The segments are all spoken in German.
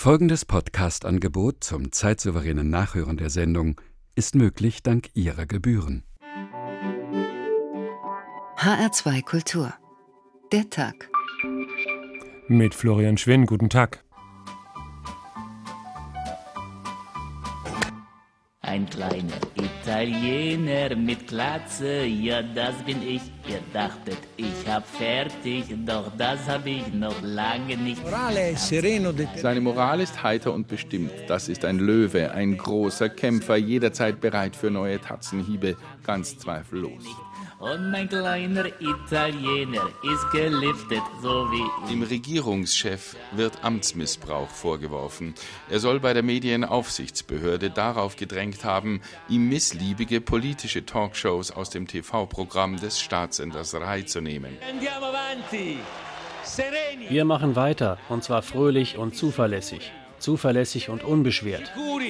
Folgendes Podcast-Angebot zum zeitsouveränen Nachhören der Sendung ist möglich dank Ihrer Gebühren. HR2 Kultur. Der Tag. Mit Florian Schwinn, guten Tag. Ein kleiner Italiener mit Glatze, ja das bin ich. Ihr dachtet, ich hab fertig, doch das hab ich noch lange nicht. Seine Moral ist heiter und bestimmt. Das ist ein Löwe, ein großer Kämpfer, jederzeit bereit für neue Tatzenhiebe, ganz zweifellos. Und mein kleiner Italiener ist geliftet, so wie ich. Dem Regierungschef wird Amtsmissbrauch vorgeworfen. Er soll bei der Medienaufsichtsbehörde darauf gedrängt haben, ihm missliebige politische Talkshows aus dem TV-Programm des Staatssenders Rai zu nehmen. Wir machen weiter, und zwar fröhlich und zuverlässig. Zuverlässig und unbeschwert.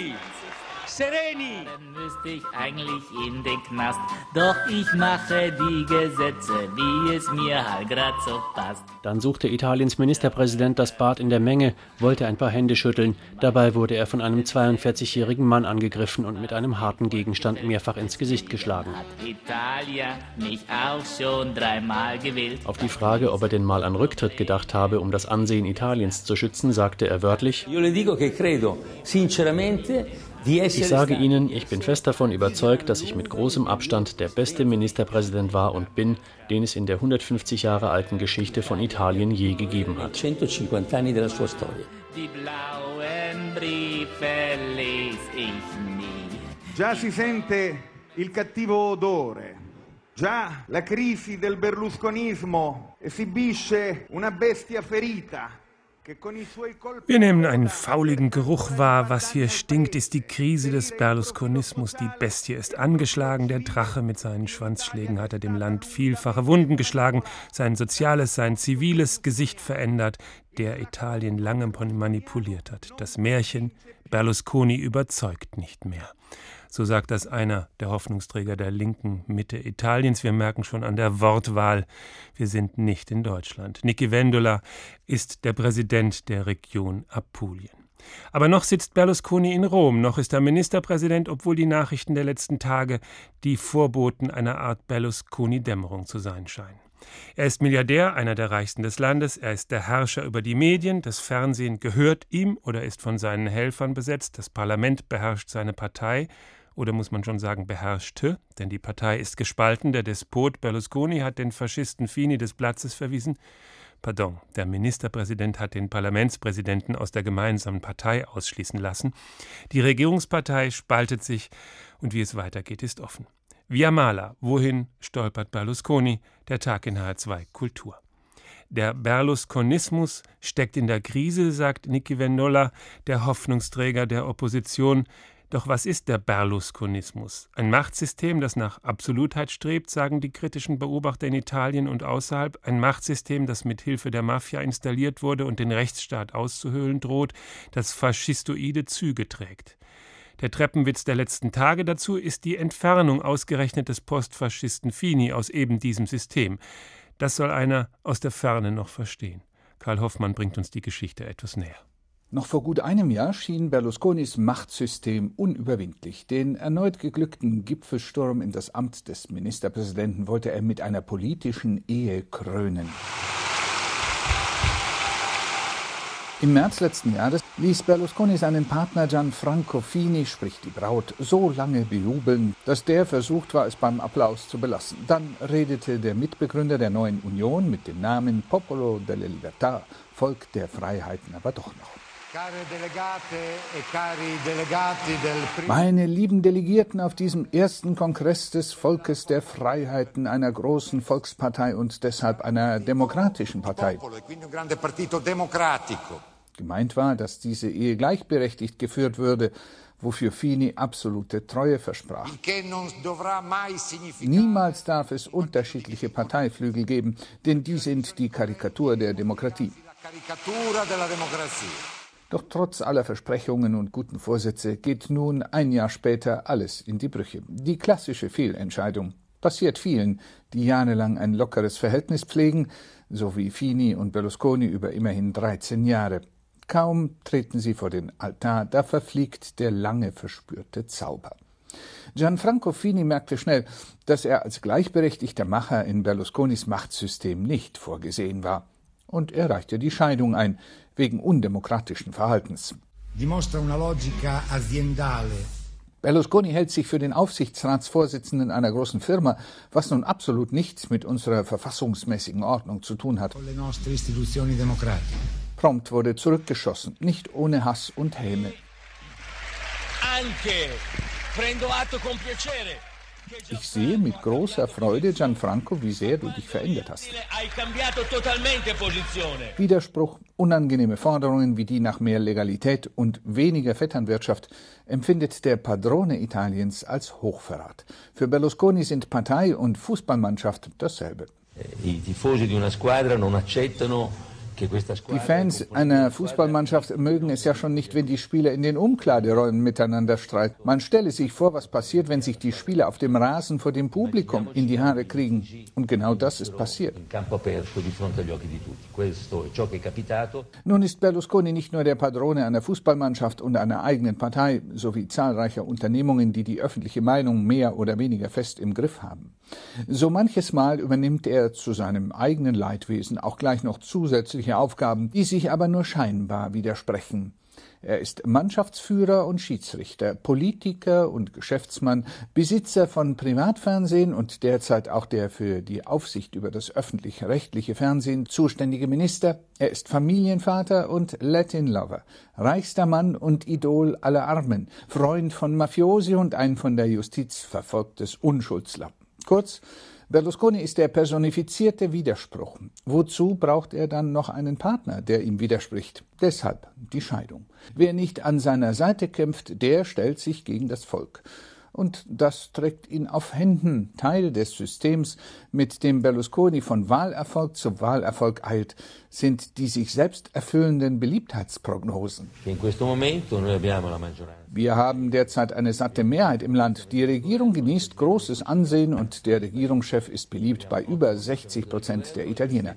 Dann müsste ich eigentlich in den Knast. Doch ich mache die Gesetze, wie es mir halt grad so passt. Dann suchte Italiens Ministerpräsident das Bad in der Menge, wollte ein paar Hände schütteln. Dabei wurde er von einem 42-jährigen Mann angegriffen und mit einem harten Gegenstand mehrfach ins Gesicht geschlagen. Hat Italia mich auch schon 3-mal gewählt. Auf die Frage, ob er denn mal an Rücktritt gedacht habe, um das Ansehen Italiens zu schützen, sagte er wörtlich: Ich sage Ihnen, ich bin fest davon überzeugt, dass ich mit großem Abstand der beste Ministerpräsident war und bin, den es in der 150 Jahre alten Geschichte von Italien je gegeben hat. Die blauen Briefe les ich nie. Già si sente il cattivo odore. Già la crisi del berlusconismo esibisce una bestia ferita. Wir nehmen einen fauligen Geruch wahr. Was hier stinkt, ist die Krise des Berlusconismus. Die Bestie ist angeschlagen. Der Drache mit seinen Schwanzschlägen hat er dem Land vielfache Wunden geschlagen, sein soziales, sein ziviles Gesicht verändert, der Italien lange manipuliert hat. Das Märchen Berlusconi überzeugt nicht mehr. So sagt das einer der Hoffnungsträger der linken Mitte Italiens. Wir merken schon an der Wortwahl, wir sind nicht in Deutschland. Nicky Vendola ist der Präsident der Region Apulien. Aber noch sitzt Berlusconi in Rom, noch ist er Ministerpräsident, obwohl die Nachrichten der letzten Tage die Vorboten einer Art Berlusconi-Dämmerung zu sein scheinen. Er ist Milliardär, einer der reichsten des Landes, er ist der Herrscher über die Medien, das Fernsehen gehört ihm oder ist von seinen Helfern besetzt, das Parlament beherrscht seine Partei, oder muss man schon sagen beherrschte, denn die Partei ist gespalten, der Despot Berlusconi hat den Faschisten Fini des Platzes verwiesen. Pardon, der Ministerpräsident hat den Parlamentspräsidenten aus der gemeinsamen Partei ausschließen lassen. Die Regierungspartei spaltet sich und wie es weitergeht, ist offen. Via Mala, wohin stolpert Berlusconi? Der Tag in HR2 Kultur. Der Berlusconismus steckt in der Krise, sagt Nicky Vendola, der Hoffnungsträger der Opposition. Doch was ist der Berlusconismus? Ein Machtsystem, das nach Absolutheit strebt, sagen die kritischen Beobachter in Italien und außerhalb. Ein Machtsystem, das mit Hilfe der Mafia installiert wurde und den Rechtsstaat auszuhöhlen droht, das faschistoide Züge trägt. Der Treppenwitz der letzten Tage dazu ist die Entfernung ausgerechnet des Postfaschisten Fini aus eben diesem System. Das soll einer aus der Ferne noch verstehen. Karl Hoffmann bringt uns die Geschichte etwas näher. Noch vor gut einem Jahr schien Berlusconis Machtsystem unüberwindlich. Den erneut geglückten Gipfelsturm in das Amt des Ministerpräsidenten wollte er mit einer politischen Ehe krönen. Im März letzten Jahres ließ Berlusconi seinen Partner Gianfranco Fini, sprich die Braut, so lange bejubeln, dass der versucht war, es beim Applaus zu belassen. Dann redete der Mitbegründer der neuen Union mit dem Namen Popolo delle Libertà, Volk der Freiheiten, aber doch noch. Meine lieben Delegierten auf diesem ersten Kongress des Volkes der Freiheiten, einer großen Volkspartei und deshalb einer demokratischen Partei. Gemeint war, dass diese Ehe gleichberechtigt geführt würde, wofür Fini absolute Treue versprach. Niemals darf es unterschiedliche Parteiflügel geben, denn die sind die Karikatur der Demokratie. Doch trotz aller Versprechungen und guten Vorsätze geht nun ein Jahr später alles in die Brüche. Die klassische Fehlentscheidung passiert vielen, die jahrelang ein lockeres Verhältnis pflegen, so wie Fini und Berlusconi über immerhin 13 Jahre. Kaum treten sie vor den Altar, da verfliegt der lange verspürte Zauber. Gianfranco Fini merkte schnell, dass er als gleichberechtigter Macher in Berlusconis Machtsystem nicht vorgesehen war. Und er reichte die Scheidung ein, wegen undemokratischen Verhaltens. Dimostra una logica aziendale. Berlusconi hält sich für den Aufsichtsratsvorsitzenden einer großen Firma, was nun absolut nichts mit unserer verfassungsmäßigen Ordnung zu tun hat. Prompt wurde zurückgeschossen, nicht ohne Hass und Häme. Ich sehe mit großer Freude, Gianfranco, wie sehr du dich verändert hast. Widerspruch, unangenehme Forderungen wie die nach mehr Legalität und weniger Vetternwirtschaft empfindet der Padrone Italiens als Hochverrat. Für Berlusconi sind Partei und Fußballmannschaft dasselbe. Die Fans einer Fußballmannschaft mögen es ja schon nicht, wenn die Spieler in den Umkleideräumen miteinander streiten. Man stelle sich vor, was passiert, wenn sich die Spieler auf dem Rasen vor dem Publikum in die Haare kriegen. Und genau das ist passiert. Nun ist Berlusconi nicht nur der Padrone einer Fußballmannschaft und einer eigenen Partei, sowie zahlreicher Unternehmungen, die die öffentliche Meinung mehr oder weniger fest im Griff haben. So manches Mal übernimmt er zu seinem eigenen Leidwesen auch gleich noch zusätzliche Aufgaben, die sich aber nur scheinbar widersprechen. Er ist Mannschaftsführer und Schiedsrichter, Politiker und Geschäftsmann, Besitzer von Privatfernsehen und derzeit auch der für die Aufsicht über das öffentlich-rechtliche Fernsehen zuständige Minister. Er ist Familienvater und Latin-Lover, reichster Mann und Idol aller Armen, Freund von Mafiosi und ein von der Justiz verfolgtes Unschuldslappen. Kurz, Berlusconi ist der personifizierte Widerspruch. Wozu braucht er dann noch einen Partner, der ihm widerspricht? Deshalb die Scheidung. Wer nicht an seiner Seite kämpft, der stellt sich gegen das Volk. Und das trägt ihn auf Händen. Teil des Systems, mit dem Berlusconi von Wahlerfolg zu Wahlerfolg eilt, sind die sich selbst erfüllenden Beliebtheitsprognosen. Wir haben derzeit eine satte Mehrheit im Land. Die Regierung genießt großes Ansehen und der Regierungschef ist beliebt bei über 60% der Italiener.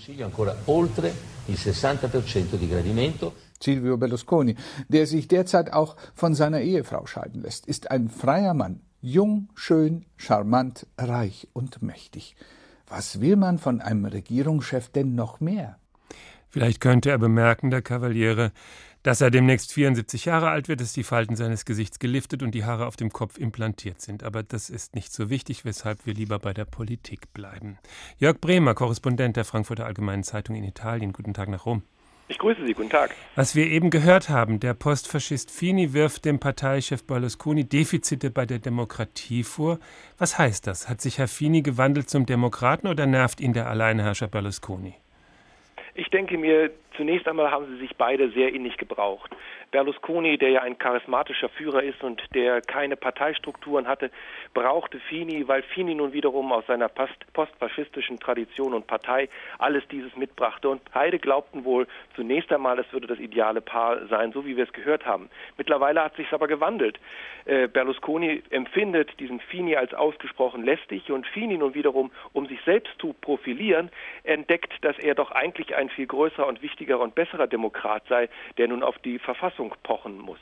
Silvio Berlusconi, der sich derzeit auch von seiner Ehefrau scheiden lässt, ist ein freier Mann, jung, schön, charmant, reich und mächtig. Was will man von einem Regierungschef denn noch mehr? Vielleicht könnte er bemerken, der Cavaliere, dass er demnächst 74 Jahre alt wird, dass die Falten seines Gesichts geliftet und die Haare auf dem Kopf implantiert sind. Aber das ist nicht so wichtig, weshalb wir lieber bei der Politik bleiben. Jörg Bremer, Korrespondent der Frankfurter Allgemeinen Zeitung in Italien. Guten Tag nach Rom. Ich grüße Sie, guten Tag. Was wir eben gehört haben, der Postfaschist Fini wirft dem Parteichef Berlusconi Defizite bei der Demokratie vor. Was heißt das? Hat sich Herr Fini gewandelt zum Demokraten oder nervt ihn der Alleinherrscher Berlusconi? Ich denke mir, zunächst einmal haben sie sich beide sehr innig gebraucht. Berlusconi, der ja ein charismatischer Führer ist und der keine Parteistrukturen hatte, brauchte Fini, weil Fini nun wiederum aus seiner postfaschistischen Tradition und Partei alles dieses mitbrachte. Und beide glaubten wohl zunächst einmal, es würde das ideale Paar sein, so wie wir es gehört haben. Mittlerweile hat sich aber gewandelt. Berlusconi empfindet diesen Fini als ausgesprochen lästig und Fini nun wiederum, um sich selbst zu profilieren, entdeckt, dass er doch eigentlich ein viel größerer und wichtigerer und besserer Demokrat sei, der nun auf die Verfassung pochen muss.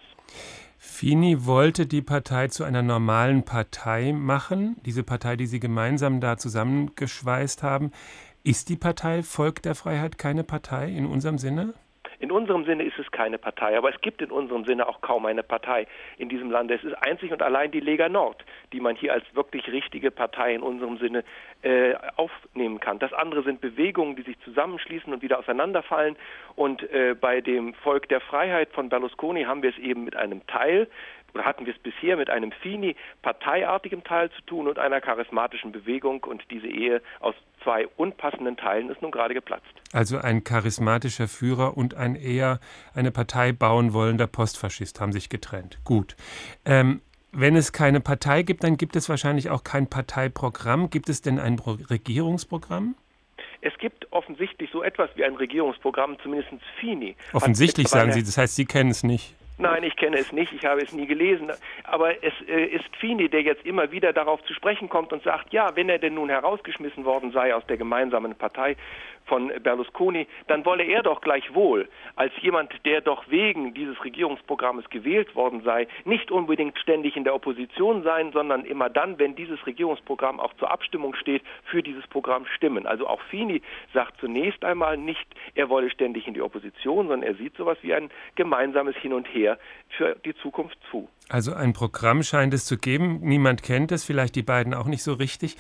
Fini wollte die Partei zu einer normalen Partei machen, diese Partei, die Sie gemeinsam da zusammengeschweißt haben. Ist die Partei Volk der Freiheit keine Partei in unserem Sinne? In unserem Sinne ist es keine Partei, aber es gibt in unserem Sinne auch kaum eine Partei in diesem Lande. Es ist einzig und allein die Lega Nord, die man hier als wirklich richtige Partei in unserem Sinne aufnehmen kann. Das andere sind Bewegungen, die sich zusammenschließen und wieder auseinanderfallen. Und bei dem Volk der Freiheit von Berlusconi haben wir es eben mit einem Teil, oder hatten wir es bisher mit einem Fini parteiartigem Teil zu tun und einer charismatischen Bewegung, und diese Ehe aus zwei unpassenden Teilen ist nun gerade geplatzt. Also ein charismatischer Führer und ein eher eine Partei bauen wollender Postfaschist haben sich getrennt. Gut. Wenn es keine Partei gibt, dann gibt es wahrscheinlich auch kein Parteiprogramm. Gibt es denn ein Regierungsprogramm? Es gibt offensichtlich so etwas wie ein Regierungsprogramm, zumindest Fini. Offensichtlich, sagen Sie, das heißt, Sie kennen es nicht. Nein, ich kenne es nicht, ich habe es nie gelesen, aber es ist Fini, der jetzt immer wieder darauf zu sprechen kommt und sagt, ja, wenn er denn nun herausgeschmissen worden sei aus der gemeinsamen Partei, von Berlusconi, dann wolle er doch gleichwohl als jemand, der doch wegen dieses Regierungsprogrammes gewählt worden sei, nicht unbedingt ständig in der Opposition sein, sondern immer dann, wenn dieses Regierungsprogramm auch zur Abstimmung steht, für dieses Programm stimmen. Also auch Fini sagt zunächst einmal nicht, er wolle ständig in die Opposition, sondern er sieht sowas wie ein gemeinsames Hin und Her für die Zukunft zu. Also ein Programm scheint es zu geben. Niemand kennt es, vielleicht die beiden auch nicht so richtig.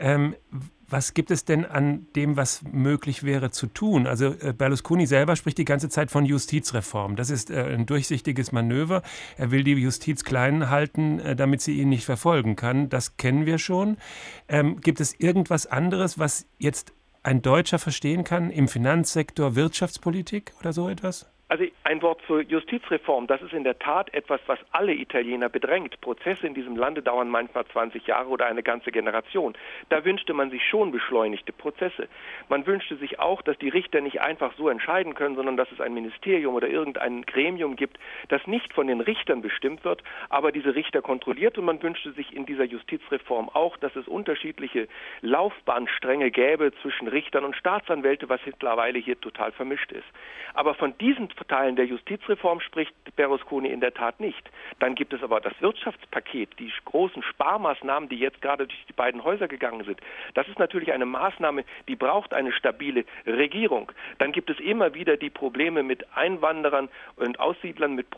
Was gibt es denn an dem, was möglich wäre zu tun? Also Berlusconi selber spricht die ganze Zeit von Justizreform. Das ist ein durchsichtiges Manöver. Er will die Justiz klein halten, damit sie ihn nicht verfolgen kann. Das kennen wir schon. Gibt es irgendwas anderes, was jetzt ein Deutscher verstehen kann im Finanzsektor, Wirtschaftspolitik oder so etwas? Also ein Wort zur Justizreform, das ist in der Tat etwas, was alle Italiener bedrängt. Prozesse in diesem Lande dauern manchmal 20 Jahre oder eine ganze Generation. Da wünschte man sich schon beschleunigte Prozesse. Man wünschte sich auch, dass die Richter nicht einfach so entscheiden können, sondern dass es ein Ministerium oder irgendein Gremium gibt, das nicht von den Richtern bestimmt wird, aber diese Richter kontrolliert. Und man wünschte sich in dieser Justizreform auch, dass es unterschiedliche Laufbahnstränge gäbe zwischen Richtern und Staatsanwälte, was mittlerweile hier total vermischt ist. Aber von diesen Teilen der Justizreform spricht Berlusconi in der Tat nicht. Dann gibt es aber das Wirtschaftspaket, die großen Sparmaßnahmen, die jetzt gerade durch die beiden Häuser gegangen sind. Das ist natürlich eine Maßnahme, die braucht eine stabile Regierung. Dann gibt es immer wieder die Probleme mit Einwanderern und Aussiedlern, mit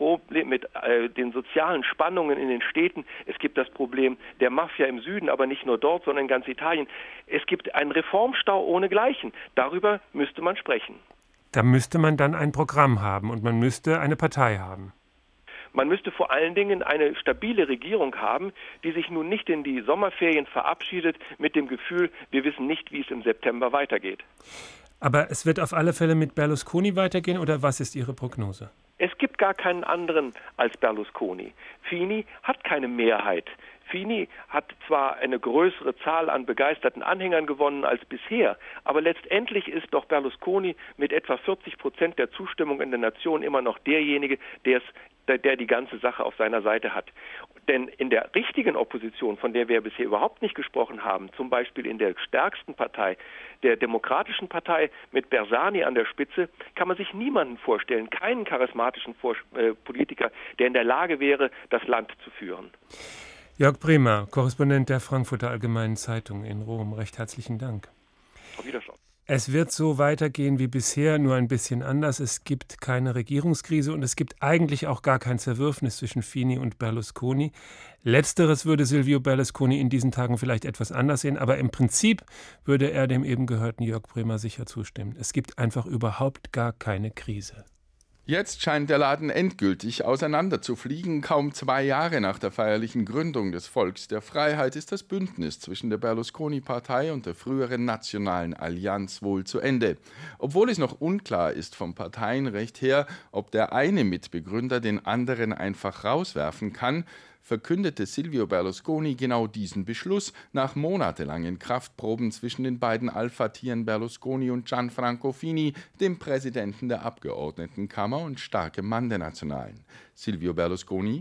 den sozialen Spannungen in den Städten. Es gibt das Problem der Mafia im Süden, aber nicht nur dort, sondern in ganz Italien. Es gibt einen Reformstau ohnegleichen. Darüber müsste man sprechen. Da müsste man dann ein Programm haben und man müsste eine Partei haben. Man müsste vor allen Dingen eine stabile Regierung haben, die sich nun nicht in die Sommerferien verabschiedet mit dem Gefühl, wir wissen nicht, wie es im September weitergeht. Aber es wird auf alle Fälle mit Berlusconi weitergehen, oder was ist Ihre Prognose? Es gibt gar keinen anderen als Berlusconi. Fini hat keine Mehrheit. Fini hat zwar eine größere Zahl an begeisterten Anhängern gewonnen als bisher, aber letztendlich ist doch Berlusconi mit etwa 40% der Zustimmung in der Nation immer noch derjenige, der die ganze Sache auf seiner Seite hat. Denn in der richtigen Opposition, von der wir bisher überhaupt nicht gesprochen haben, zum Beispiel in der stärksten Partei, der Demokratischen Partei mit Bersani an der Spitze, kann man sich niemanden vorstellen, keinen charismatischen Politiker, der in der Lage wäre, das Land zu führen. Jörg Bremer, Korrespondent der Frankfurter Allgemeinen Zeitung in Rom. Recht herzlichen Dank. Auf Wiedersehen. Es wird so weitergehen wie bisher, nur ein bisschen anders. Es gibt keine Regierungskrise und es gibt eigentlich auch gar kein Zerwürfnis zwischen Fini und Berlusconi. Letzteres würde Silvio Berlusconi in diesen Tagen vielleicht etwas anders sehen, aber im Prinzip würde er dem eben gehörten Jörg Bremer sicher zustimmen. Es gibt einfach überhaupt gar keine Krise. Jetzt scheint der Laden endgültig auseinanderzufliegen. Kaum 2 Jahre nach der feierlichen Gründung des Volks der Freiheit ist das Bündnis zwischen der Berlusconi-Partei und der früheren Nationalen Allianz wohl zu Ende. Obwohl es noch unklar ist vom Parteienrecht her, ob der eine Mitbegründer den anderen einfach rauswerfen kann, verkündete Silvio Berlusconi genau diesen Beschluss nach monatelangen Kraftproben zwischen den beiden Alpha-Tieren Berlusconi und Gianfranco Fini, dem Präsidenten der Abgeordnetenkammer und starkem Mann der Nationalen. Silvio Berlusconi: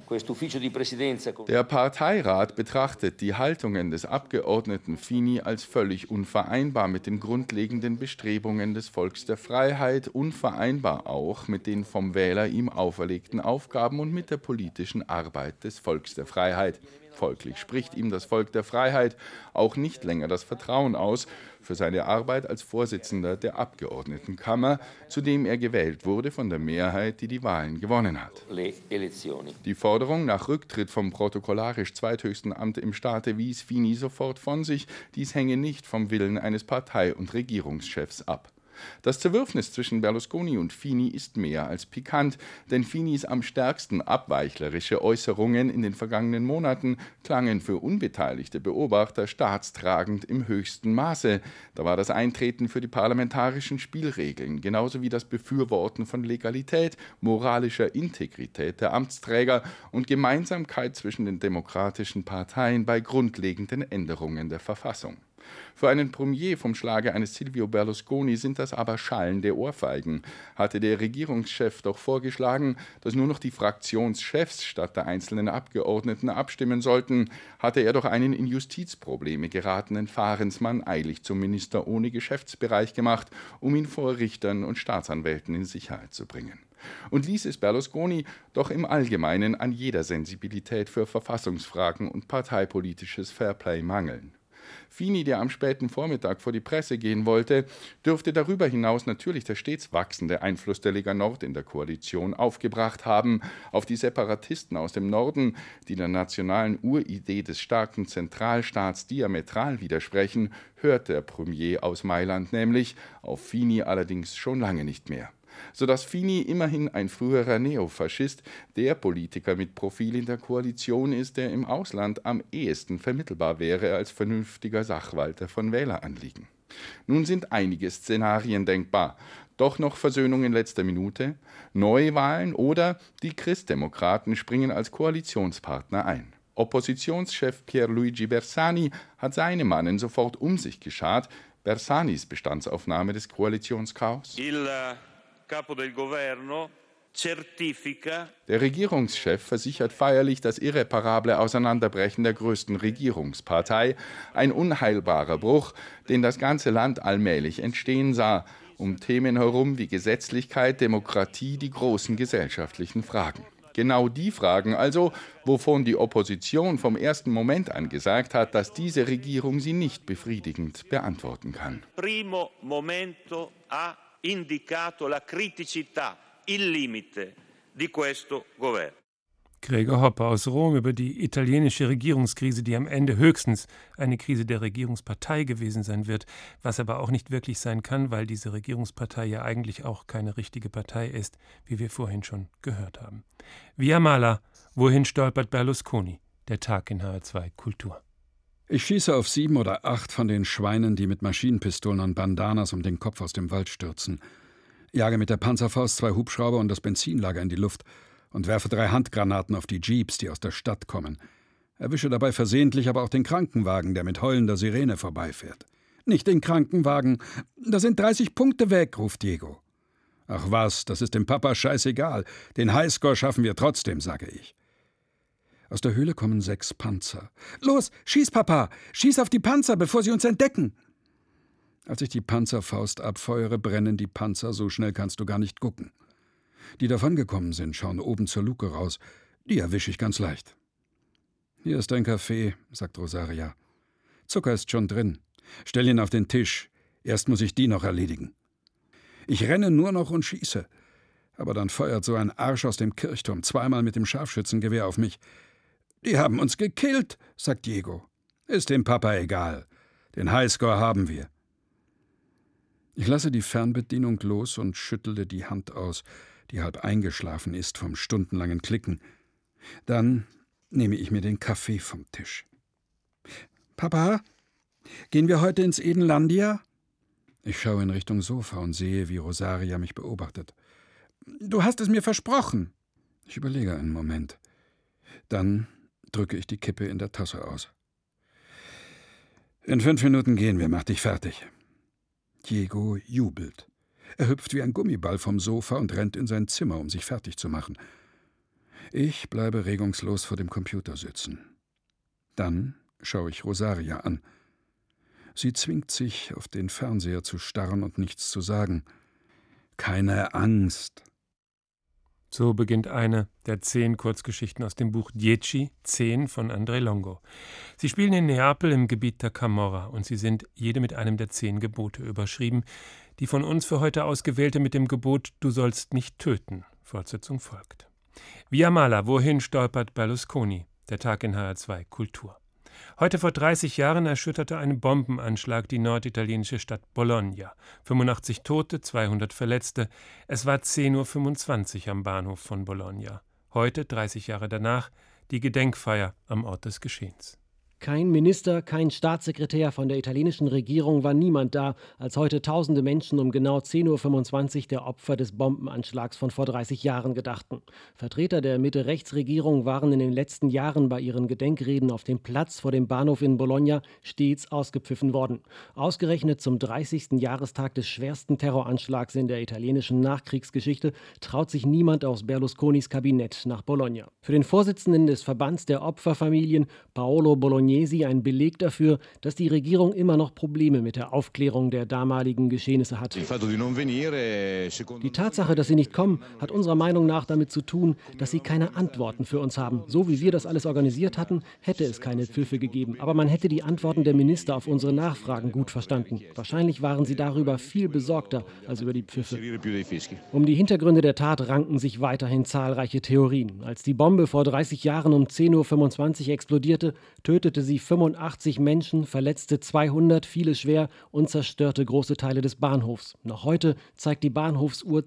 Der Parteirat betrachtet die Haltungen des Abgeordneten Fini als völlig unvereinbar mit den grundlegenden Bestrebungen des Volks der Freiheit, unvereinbar auch mit den vom Wähler ihm auferlegten Aufgaben und mit der politischen Arbeit des Volks der Freiheit. Folglich spricht ihm das Volk der Freiheit auch nicht länger das Vertrauen aus für seine Arbeit als Vorsitzender der Abgeordnetenkammer, zu dem er gewählt wurde von der Mehrheit, die die Wahlen gewonnen hat. Die Forderung nach Rücktritt vom protokollarisch zweithöchsten Amt im Staate wies Fini sofort von sich. Dies hänge nicht vom Willen eines Partei- und Regierungschefs ab. Das Zerwürfnis zwischen Berlusconi und Fini ist mehr als pikant, denn Finis am stärksten abweichlerische Äußerungen in den vergangenen Monaten klangen für unbeteiligte Beobachter staatstragend im höchsten Maße. Da war das Eintreten für die parlamentarischen Spielregeln, genauso wie das Befürworten von Legalität, moralischer Integrität der Amtsträger und Gemeinsamkeit zwischen den demokratischen Parteien bei grundlegenden Änderungen der Verfassung. Für einen Premier vom Schlage eines Silvio Berlusconi sind das aber schallende Ohrfeigen. Hatte der Regierungschef doch vorgeschlagen, dass nur noch die Fraktionschefs statt der einzelnen Abgeordneten abstimmen sollten, hatte er doch einen in Justizprobleme geratenen Fahrensmann eilig zum Minister ohne Geschäftsbereich gemacht, um ihn vor Richtern und Staatsanwälten in Sicherheit zu bringen. Und ließ es Berlusconi doch im Allgemeinen an jeder Sensibilität für Verfassungsfragen und parteipolitisches Fairplay mangeln. Fini, der am späten Vormittag vor die Presse gehen wollte, dürfte darüber hinaus natürlich der stets wachsende Einfluss der Lega Nord in der Koalition aufgebracht haben, auf die Separatisten aus dem Norden, die der nationalen Uridee des starken Zentralstaats diametral widersprechen, hört der Premier aus Mailand nämlich, auf Fini allerdings schon lange nicht mehr. Sodass Fini immerhin ein früherer Neofaschist, der Politiker mit Profil in der Koalition ist, der im Ausland am ehesten vermittelbar wäre als vernünftiger Sachwalter von Wähleranliegen. Nun sind einige Szenarien denkbar. Doch noch Versöhnung in letzter Minute, Neuwahlen oder die Christdemokraten springen als Koalitionspartner ein. Oppositionschef Pierluigi Bersani hat seine Mannen sofort um sich geschart. Bersanis Bestandsaufnahme des Koalitionschaos? Der Regierungschef versichert feierlich das irreparable Auseinanderbrechen der größten Regierungspartei, ein unheilbarer Bruch, den das ganze Land allmählich entstehen sah, um Themen herum wie Gesetzlichkeit, Demokratie, die großen gesellschaftlichen Fragen. Genau die Fragen also, wovon die Opposition vom ersten Moment an gesagt hat, dass diese Regierung sie nicht befriedigend beantworten kann. Primo momento ha indicato la criticità, il limite di questo governo. Gregor Hoppe aus Rom über die italienische Regierungskrise, die am Ende höchstens eine Krise der Regierungspartei gewesen sein wird, was aber auch nicht wirklich sein kann, weil diese Regierungspartei ja eigentlich auch keine richtige Partei ist, wie wir vorhin schon gehört haben. Via Mala, wohin stolpert Berlusconi? Der Tag in HR2 Kultur. Ich schieße auf 7 oder 8 von den Schweinen, die mit Maschinenpistolen und Bandanas um den Kopf aus dem Wald stürzen. Jage mit der Panzerfaust 2 Hubschrauber und das Benzinlager in die Luft und werfe 3 Handgranaten auf die Jeeps, die aus der Stadt kommen. Erwische dabei versehentlich aber auch den Krankenwagen, der mit heulender Sirene vorbeifährt. »Nicht den Krankenwagen, da sind 30 Punkte weg«, ruft Diego. »Ach was, das ist dem Papa scheißegal. Den Highscore schaffen wir trotzdem«, sage ich. Aus der Höhle kommen 6 Panzer. »Los, schieß, Papa! Schieß auf die Panzer, bevor sie uns entdecken!« Als ich die Panzerfaust abfeuere, brennen die Panzer, so schnell kannst du gar nicht gucken. Die davongekommen sind, schauen oben zur Luke raus. Die erwische ich ganz leicht. »Hier ist dein Kaffee«, sagt Rosaria. »Zucker ist schon drin. Stell ihn auf den Tisch. Erst muss ich die noch erledigen.« Ich renne nur noch und schieße. Aber dann feuert so ein Arsch aus dem Kirchturm 2-mal mit dem Scharfschützengewehr auf mich. »Die haben uns gekillt«, sagt Diego. »Ist dem Papa egal. Den Highscore haben wir.« Ich lasse die Fernbedienung los und schüttele die Hand aus, die halb eingeschlafen ist vom stundenlangen Klicken. Dann nehme ich mir den Kaffee vom Tisch. »Papa, gehen wir heute ins Edenlandia?« Ich schaue in Richtung Sofa und sehe, wie Rosaria mich beobachtet. »Du hast es mir versprochen.« Ich überlege einen Moment. Dann drücke ich die Kippe in der Tasse aus. »In 5 Minuten gehen wir, mach dich fertig.« Diego jubelt. Er hüpft wie ein Gummiball vom Sofa und rennt in sein Zimmer, um sich fertig zu machen. Ich bleibe regungslos vor dem Computer sitzen. Dann schaue ich Rosaria an. Sie zwingt sich, auf den Fernseher zu starren und nichts zu sagen. »Keine Angst.« So beginnt eine der 10 Kurzgeschichten aus dem Buch Dieci, 10 von André Longo. Sie spielen in Neapel im Gebiet der Camorra und sie sind jede mit einem der 10 Gebote überschrieben. Die von uns für heute ausgewählte mit dem Gebot »Du sollst nicht töten«. Fortsetzung folgt. Via Mala, wohin stolpert Berlusconi? Der Tag in HR2 Kultur. Heute vor 30 Jahren erschütterte ein Bombenanschlag die norditalienische Stadt Bologna. 85 Tote, 200 Verletzte. Es war 10:25 Uhr am Bahnhof von Bologna. Heute, 30 Jahre danach, die Gedenkfeier am Ort des Geschehens. Kein Minister, kein Staatssekretär von der italienischen Regierung war niemand da, als heute tausende Menschen um genau 10.25 Uhr der Opfer des Bombenanschlags von vor 30 Jahren gedachten. Vertreter der Mitte-Rechts-Regierung waren in den letzten Jahren bei ihren Gedenkreden auf dem Platz vor dem Bahnhof in Bologna stets ausgepfiffen worden. Ausgerechnet zum 30. Jahrestag des schwersten Terroranschlags in der italienischen Nachkriegsgeschichte traut sich niemand aus Berlusconis Kabinett nach Bologna. Für den Vorsitzenden des Verbands der Opferfamilien, Paolo Bolognesi, ein Beleg dafür, dass die Regierung immer noch Probleme mit der Aufklärung der damaligen Geschehnisse hat. Die Tatsache, dass sie nicht kommen, hat unserer Meinung nach damit zu tun, dass sie keine Antworten für uns haben. So wie wir das alles organisiert hatten, hätte es keine Pfiffe gegeben. Aber man hätte die Antworten der Minister auf unsere Nachfragen gut verstanden. Wahrscheinlich waren sie darüber viel besorgter als über die Pfiffe. Um die Hintergründe der Tat ranken sich weiterhin zahlreiche Theorien. Als die Bombe vor 30 Jahren um 10.25 Uhr explodierte, tötete sie 85 Menschen, verletzte 200, viele schwer und zerstörte große Teile des Bahnhofs. Noch heute zeigt die Bahnhofsuhr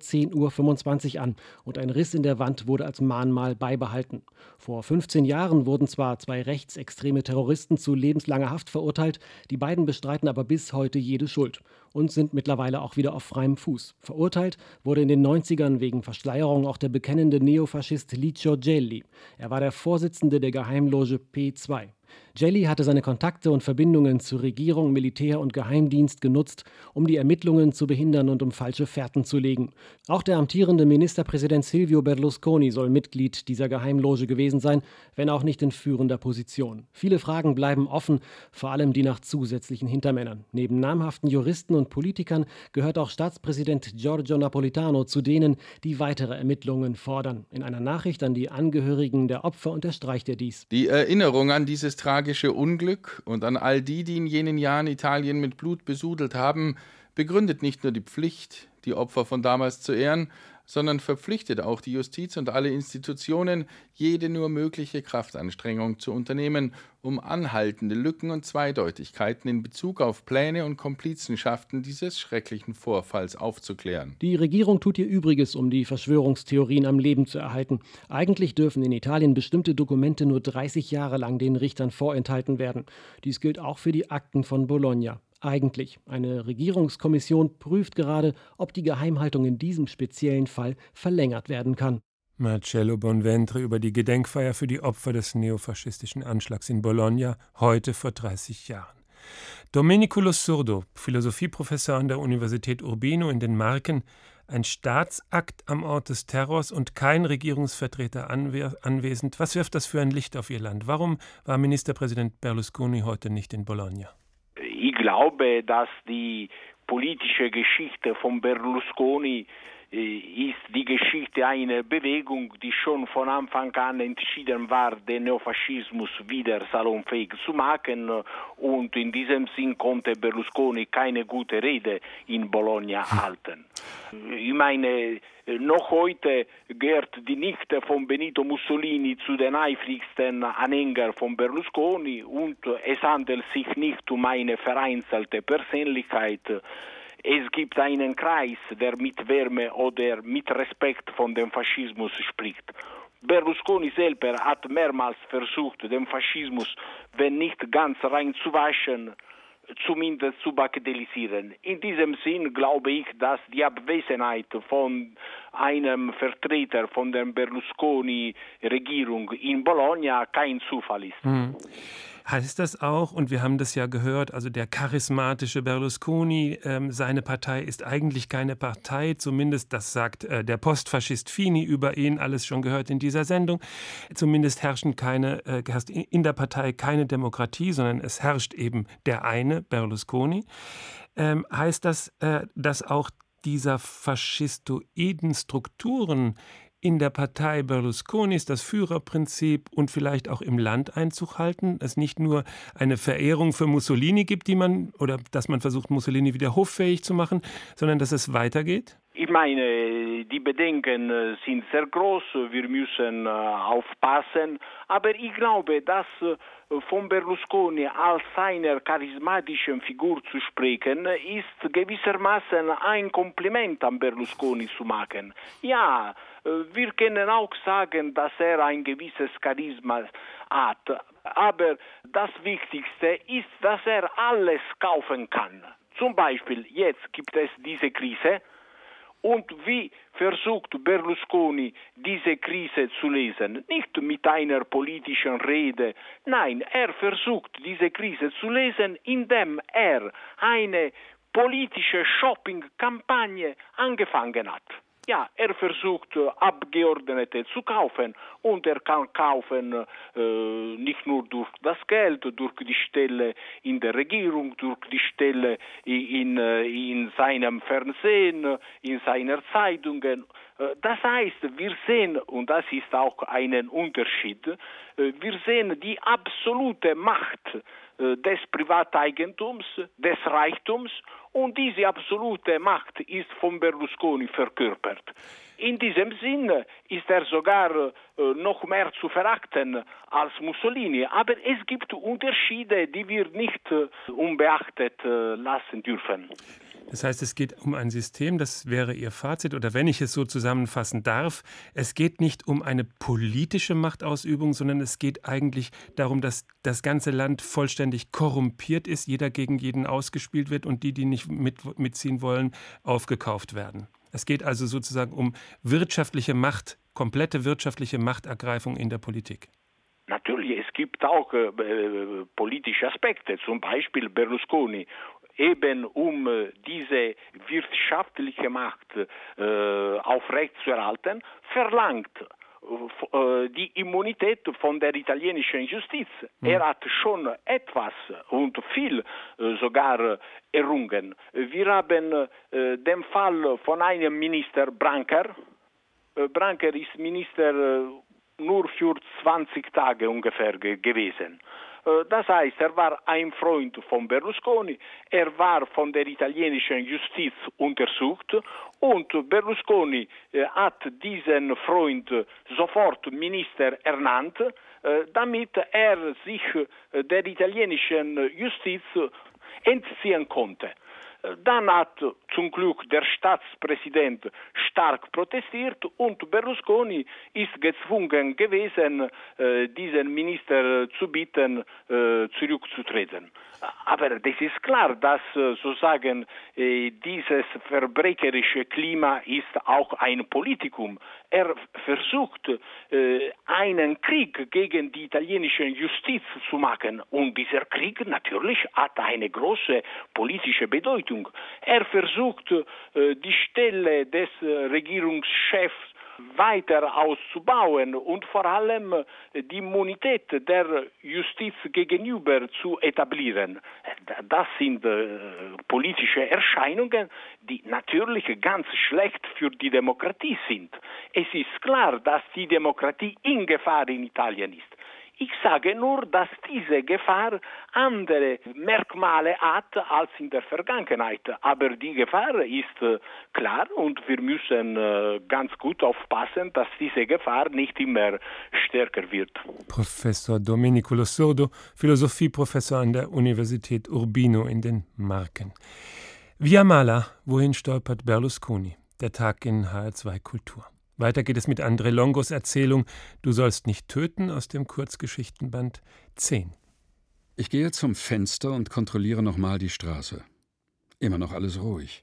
10.25 Uhr an und ein Riss in der Wand wurde als Mahnmal beibehalten. Vor 15 Jahren wurden zwar 2 rechtsextreme Terroristen zu lebenslanger Haft verurteilt, die beiden bestreiten aber bis heute jede Schuld und sind mittlerweile auch wieder auf freiem Fuß. Verurteilt wurde in den 90ern wegen Verschleierung auch der bekennende Neofaschist Licio Gelli. Er war der Vorsitzende der Geheimloge P2. Gelli hatte seine Kontakte und Verbindungen zu Regierung, Militär und Geheimdienst genutzt, um die Ermittlungen zu behindern und um falsche Fährten zu legen. Auch der amtierende Ministerpräsident Silvio Berlusconi soll Mitglied dieser Geheimloge gewesen sein, wenn auch nicht in führender Position. Viele Fragen bleiben offen, vor allem die nach zusätzlichen Hintermännern. Neben namhaften Juristen und Politikern gehört auch Staatspräsident Giorgio Napolitano zu denen, die weitere Ermittlungen fordern. In einer Nachricht an die Angehörigen der Opfer unterstreicht er dies. Die Erinnerung an dieses tragische Unglück und an all die, die in jenen Jahren Italien mit Blut besudelt haben, begründet nicht nur die Pflicht, die Opfer von damals zu ehren, sondern verpflichtet auch die Justiz und alle Institutionen, jede nur mögliche Kraftanstrengung zu unternehmen, um anhaltende Lücken und Zweideutigkeiten in Bezug auf Pläne und Komplizenschaften dieses schrecklichen Vorfalls aufzuklären. Die Regierung tut ihr Übriges, um die Verschwörungstheorien am Leben zu erhalten. Eigentlich dürfen in Italien bestimmte Dokumente nur 30 Jahre lang den Richtern vorenthalten werden. Dies gilt auch für die Akten von Bologna. Eigentlich. Eine Regierungskommission prüft gerade, ob die Geheimhaltung in diesem speziellen Fall verlängert werden kann. Marcello Bonventre über die Gedenkfeier für die Opfer des neofaschistischen Anschlags in Bologna, heute vor 30 Jahren. Domenico Losurdo, Philosophieprofessor an der Universität Urbino in den Marken, ein Staatsakt am Ort des Terrors und kein Regierungsvertreter anwesend. Was wirft das für ein Licht auf Ihr Land? Warum war Ministerpräsident Berlusconi heute nicht in Bologna? Ich glaube, dass die politische Geschichte von Berlusconi ist die Geschichte einer Bewegung, die schon von Anfang an entschieden war, den Neofaschismus wieder salonfähig zu machen, und in diesem Sinn konnte Berlusconi keine gute Rede in Bologna halten. Ich meine, noch heute gehört die Nichte von Benito Mussolini zu den eifrigsten Anhängern von Berlusconi, und es handelt sich nicht um eine vereinzelte Persönlichkeit. Es gibt einen Kreis, der mit Wärme oder mit Respekt von dem Faschismus spricht. Berlusconi selber hat mehrmals versucht, den Faschismus, wenn nicht ganz reinzuwaschen, zumindest zu bagatellisieren. In diesem Sinn glaube ich, dass die Abwesenheit von einem Vertreter von der Berlusconi-Regierung in Bologna kein Zufall ist. Heißt das auch, und wir haben das ja gehört, also der charismatische Berlusconi, seine Partei ist eigentlich keine Partei, zumindest das sagt der Postfaschist Fini über ihn, alles schon gehört in dieser Sendung, zumindest herrscht in der Partei keine Demokratie, sondern es herrscht eben der eine, Berlusconi. Heißt das, dass auch dieser faschistoiden Strukturen in der Partei Berlusconis das Führerprinzip und vielleicht auch im Land Einzug halten, es nicht nur eine Verehrung für Mussolini gibt, dass man versucht, Mussolini wieder hoffähig zu machen, sondern dass es weitergeht? Ich meine, die Bedenken sind sehr groß, wir müssen aufpassen, aber ich glaube, dass von Berlusconi als seiner charismatischen Figur zu sprechen, ist gewissermaßen ein Kompliment an Berlusconi zu machen. Ja, wir können auch sagen, dass er ein gewisses Charisma hat, aber das Wichtigste ist, dass er alles kaufen kann. Zum Beispiel, jetzt gibt es diese Krise. Und wie versucht Berlusconi, diese Krise zu lösen? Nicht mit einer politischen Rede. Nein, er versucht, diese Krise zu lösen, indem er eine politische Shopping-Kampagne angefangen hat. Ja, er versucht, Abgeordnete zu kaufen und er kann kaufen nicht nur durch das Geld, durch die Stelle in der Regierung, durch die Stelle in seinem Fernsehen, in seiner Zeitungen. Das heißt, wir sehen, und das ist auch ein Unterschied, wir sehen die absolute Macht des Privateigentums, des Reichtums, und diese absolute Macht ist von Berlusconi verkörpert. In diesem Sinne ist er sogar noch mehr zu verachten als Mussolini. Aber es gibt Unterschiede, die wir nicht unbeachtet lassen dürfen. Das heißt, es geht um ein System, das wäre Ihr Fazit, oder wenn ich es so zusammenfassen darf, es geht nicht um eine politische Machtausübung, sondern es geht eigentlich darum, dass das ganze Land vollständig korrumpiert ist, jeder gegen jeden ausgespielt wird und die nicht mitziehen wollen, aufgekauft werden. Es geht also sozusagen um wirtschaftliche Macht, komplette wirtschaftliche Machtergreifung in der Politik. Natürlich, es gibt auch politische Aspekte, zum Beispiel Berlusconi. Eben um diese wirtschaftliche Macht aufrechtzuerhalten, verlangt die Immunität von der italienischen Justiz. Er hat schon etwas und viel sogar errungen. Wir haben den Fall von einem Minister Brancher. Brancher ist Minister nur für 20 Tage ungefähr gewesen. Das heißt, er war ein Freund von Berlusconi, er war von der italienischen Justiz untersucht und Berlusconi hat diesen Freund sofort Minister ernannt, damit er sich der italienischen Justiz entziehen konnte. Dann hat zum Glück der Staatspräsident stark protestiert und Berlusconi ist gezwungen gewesen, diesen Minister zu bitten, zurückzutreten. Aber das ist klar, dass sozusagen dieses verbrecherische Klima ist auch ein Politikum. Er versucht, einen Krieg gegen die italienische Justiz zu machen. Und dieser Krieg natürlich hat eine große politische Bedeutung. Er versucht, die Stelle des Regierungschefs weiter auszubauen und vor allem die Immunität der Justiz gegenüber zu etablieren. Das sind politische Erscheinungen, die natürlich ganz schlecht für die Demokratie sind. Es ist klar, dass die Demokratie in Gefahr in Italien ist. Ich sage nur, dass diese Gefahr andere Merkmale hat als in der Vergangenheit. Aber die Gefahr ist klar und wir müssen ganz gut aufpassen, dass diese Gefahr nicht immer stärker wird. Professor Domenico Lo Sordo, Philosophieprofessor an der Universität Urbino in den Marken. Via Mala, wohin stolpert Berlusconi? Der Tag in HR2 Kultur. Weiter geht es mit André Longos Erzählung »Du sollst nicht töten« aus dem Kurzgeschichtenband 10. Ich gehe zum Fenster und kontrolliere nochmal die Straße. Immer noch alles ruhig.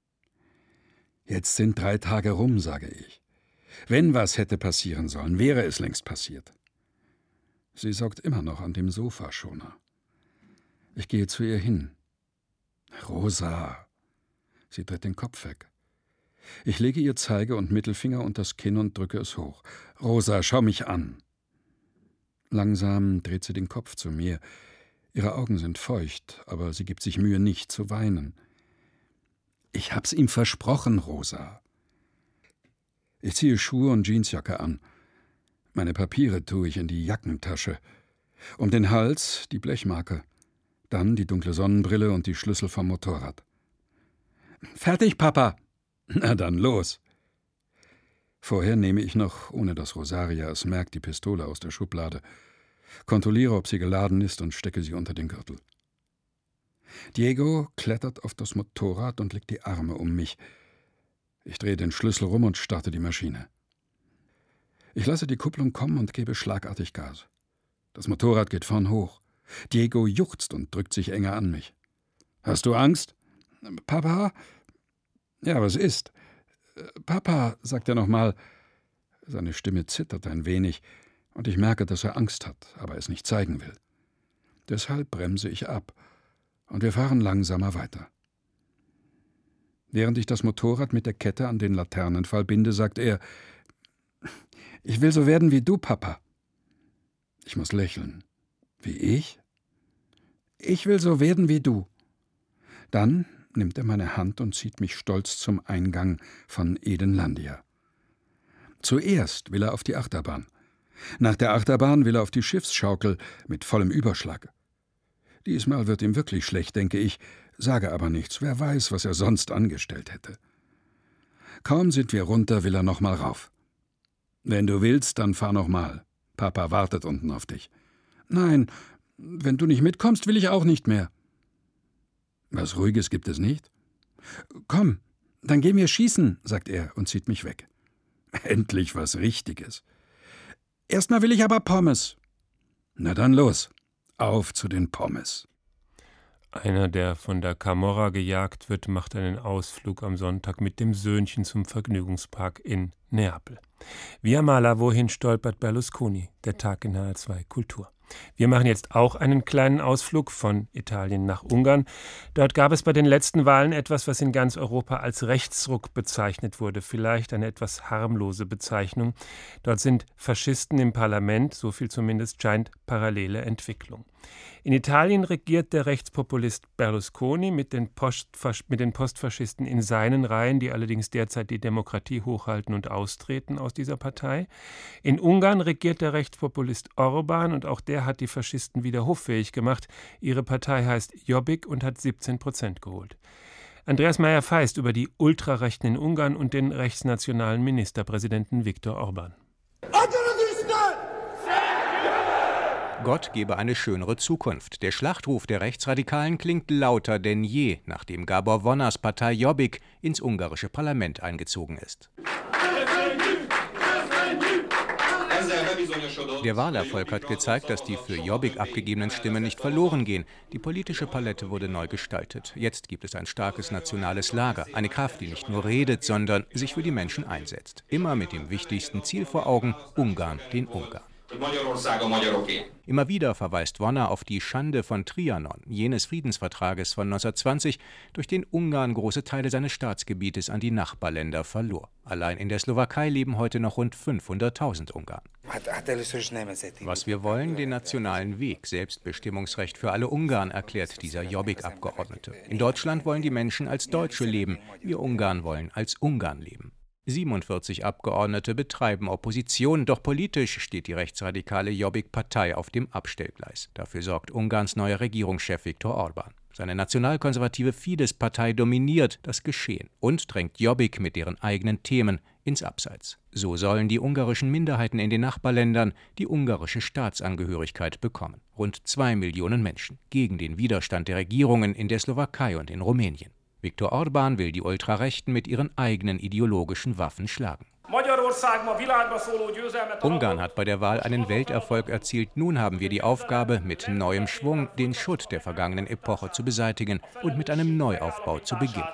Jetzt sind 3 Tage rum, sage ich. Wenn was hätte passieren sollen, wäre es längst passiert. Sie saugt immer noch an dem Sofaschoner. Ich gehe zu ihr hin. Rosa. Sie dreht den Kopf weg. Ich lege ihr Zeige- und Mittelfinger unter das Kinn und drücke es hoch. »Rosa, schau mich an!« Langsam dreht sie den Kopf zu mir. Ihre Augen sind feucht, aber sie gibt sich Mühe, nicht zu weinen. »Ich hab's ihm versprochen, Rosa.« Ich ziehe Schuhe und Jeansjacke an. Meine Papiere tue ich in die Jackentasche. Um den Hals die Blechmarke. Dann die dunkle Sonnenbrille und die Schlüssel vom Motorrad. »Fertig, Papa!« Na dann los. Vorher nehme ich noch, ohne dass Rosaria es merkt, die Pistole aus der Schublade, kontrolliere, ob sie geladen ist und stecke sie unter den Gürtel. Diego klettert auf das Motorrad und legt die Arme um mich. Ich drehe den Schlüssel rum und starte die Maschine. Ich lasse die Kupplung kommen und gebe schlagartig Gas. Das Motorrad geht vorn hoch. Diego juchzt und drückt sich enger an mich. »Hast du Angst?« »Papa?« »Ja, was ist?« »Papa«, sagt er nochmal. Seine Stimme zittert ein wenig, und ich merke, dass er Angst hat, aber es nicht zeigen will. Deshalb bremse ich ab, und wir fahren langsamer weiter. Während ich das Motorrad mit der Kette an den Laternenpfahl binde, sagt er, »Ich will so werden wie du, Papa.« Ich muss lächeln. »Wie ich?« »Ich will so werden wie du.« Dann nimmt er meine Hand und zieht mich stolz zum Eingang von Edenlandia. Zuerst will er auf die Achterbahn. Nach der Achterbahn will er auf die Schiffsschaukel mit vollem Überschlag. Diesmal wird ihm wirklich schlecht, denke ich, sage aber nichts, wer weiß, was er sonst angestellt hätte. Kaum sind wir runter, will er noch mal rauf. »Wenn du willst, dann fahr noch mal. Papa wartet unten auf dich.« »Nein, wenn du nicht mitkommst, will ich auch nicht mehr.« »Was Ruhiges gibt es nicht?« »Komm, dann gehen wir schießen«, sagt er und zieht mich weg. Endlich was Richtiges. »Erstmal will ich aber Pommes.« »Na dann los, auf zu den Pommes.« Einer, der von der Camorra gejagt wird, macht einen Ausflug am Sonntag mit dem Söhnchen zum Vergnügungspark in Neapel. Via Mala, wohin stolpert Berlusconi? Der Tag in HR2 Kultur. Wir machen jetzt auch einen kleinen Ausflug von Italien nach Ungarn. Dort gab es bei den letzten Wahlen etwas, was in ganz Europa als Rechtsruck bezeichnet wurde. Vielleicht eine etwas harmlose Bezeichnung. Dort sind Faschisten im Parlament, so viel zumindest scheint parallele Entwicklung. In Italien regiert der Rechtspopulist Berlusconi mit den Postfaschisten in seinen Reihen, die allerdings derzeit die Demokratie hochhalten und austreten aus dieser Partei. In Ungarn regiert der Rechtspopulist Orbán und auch der hat die Faschisten wieder hoffähig gemacht. Ihre Partei heißt Jobbik und hat 17% geholt. Andreas Meyer-Feist über die Ultrarechten in Ungarn und den rechtsnationalen Ministerpräsidenten Viktor Orbán. Gott gebe eine schönere Zukunft. Der Schlachtruf der Rechtsradikalen klingt lauter denn je, nachdem Gábor Vonnas Partei Jobbik ins ungarische Parlament eingezogen ist. Der Wahlerfolg hat gezeigt, dass die für Jobbik abgegebenen Stimmen nicht verloren gehen. Die politische Palette wurde neu gestaltet. Jetzt gibt es ein starkes nationales Lager, eine Kraft, die nicht nur redet, sondern sich für die Menschen einsetzt. Immer mit dem wichtigsten Ziel vor Augen: Ungarn den Ungarn. Immer wieder verweist Vonna auf die Schande von Trianon, jenes Friedensvertrages von 1920, durch den Ungarn große Teile seines Staatsgebietes an die Nachbarländer verlor. Allein in der Slowakei leben heute noch rund 500.000 Ungarn. Was wir wollen, den nationalen Weg, Selbstbestimmungsrecht für alle Ungarn, erklärt dieser Jobbik-Abgeordnete. In Deutschland wollen die Menschen als Deutsche leben, wir Ungarn wollen als Ungarn leben. 47 Abgeordnete betreiben Opposition, doch politisch steht die rechtsradikale Jobbik-Partei auf dem Abstellgleis. Dafür sorgt Ungarns neuer Regierungschef Viktor Orbán. Seine nationalkonservative Fidesz-Partei dominiert das Geschehen und drängt Jobbik mit deren eigenen Themen ins Abseits. So sollen die ungarischen Minderheiten in den Nachbarländern die ungarische Staatsangehörigkeit bekommen. Rund 2 Millionen Menschen gegen den Widerstand der Regierungen in der Slowakei und in Rumänien. Viktor Orbán will die Ultrarechten mit ihren eigenen ideologischen Waffen schlagen. Ungarn hat bei der Wahl einen Welterfolg erzielt. Nun haben wir die Aufgabe, mit neuem Schwung den Schutt der vergangenen Epoche zu beseitigen und mit einem Neuaufbau zu beginnen.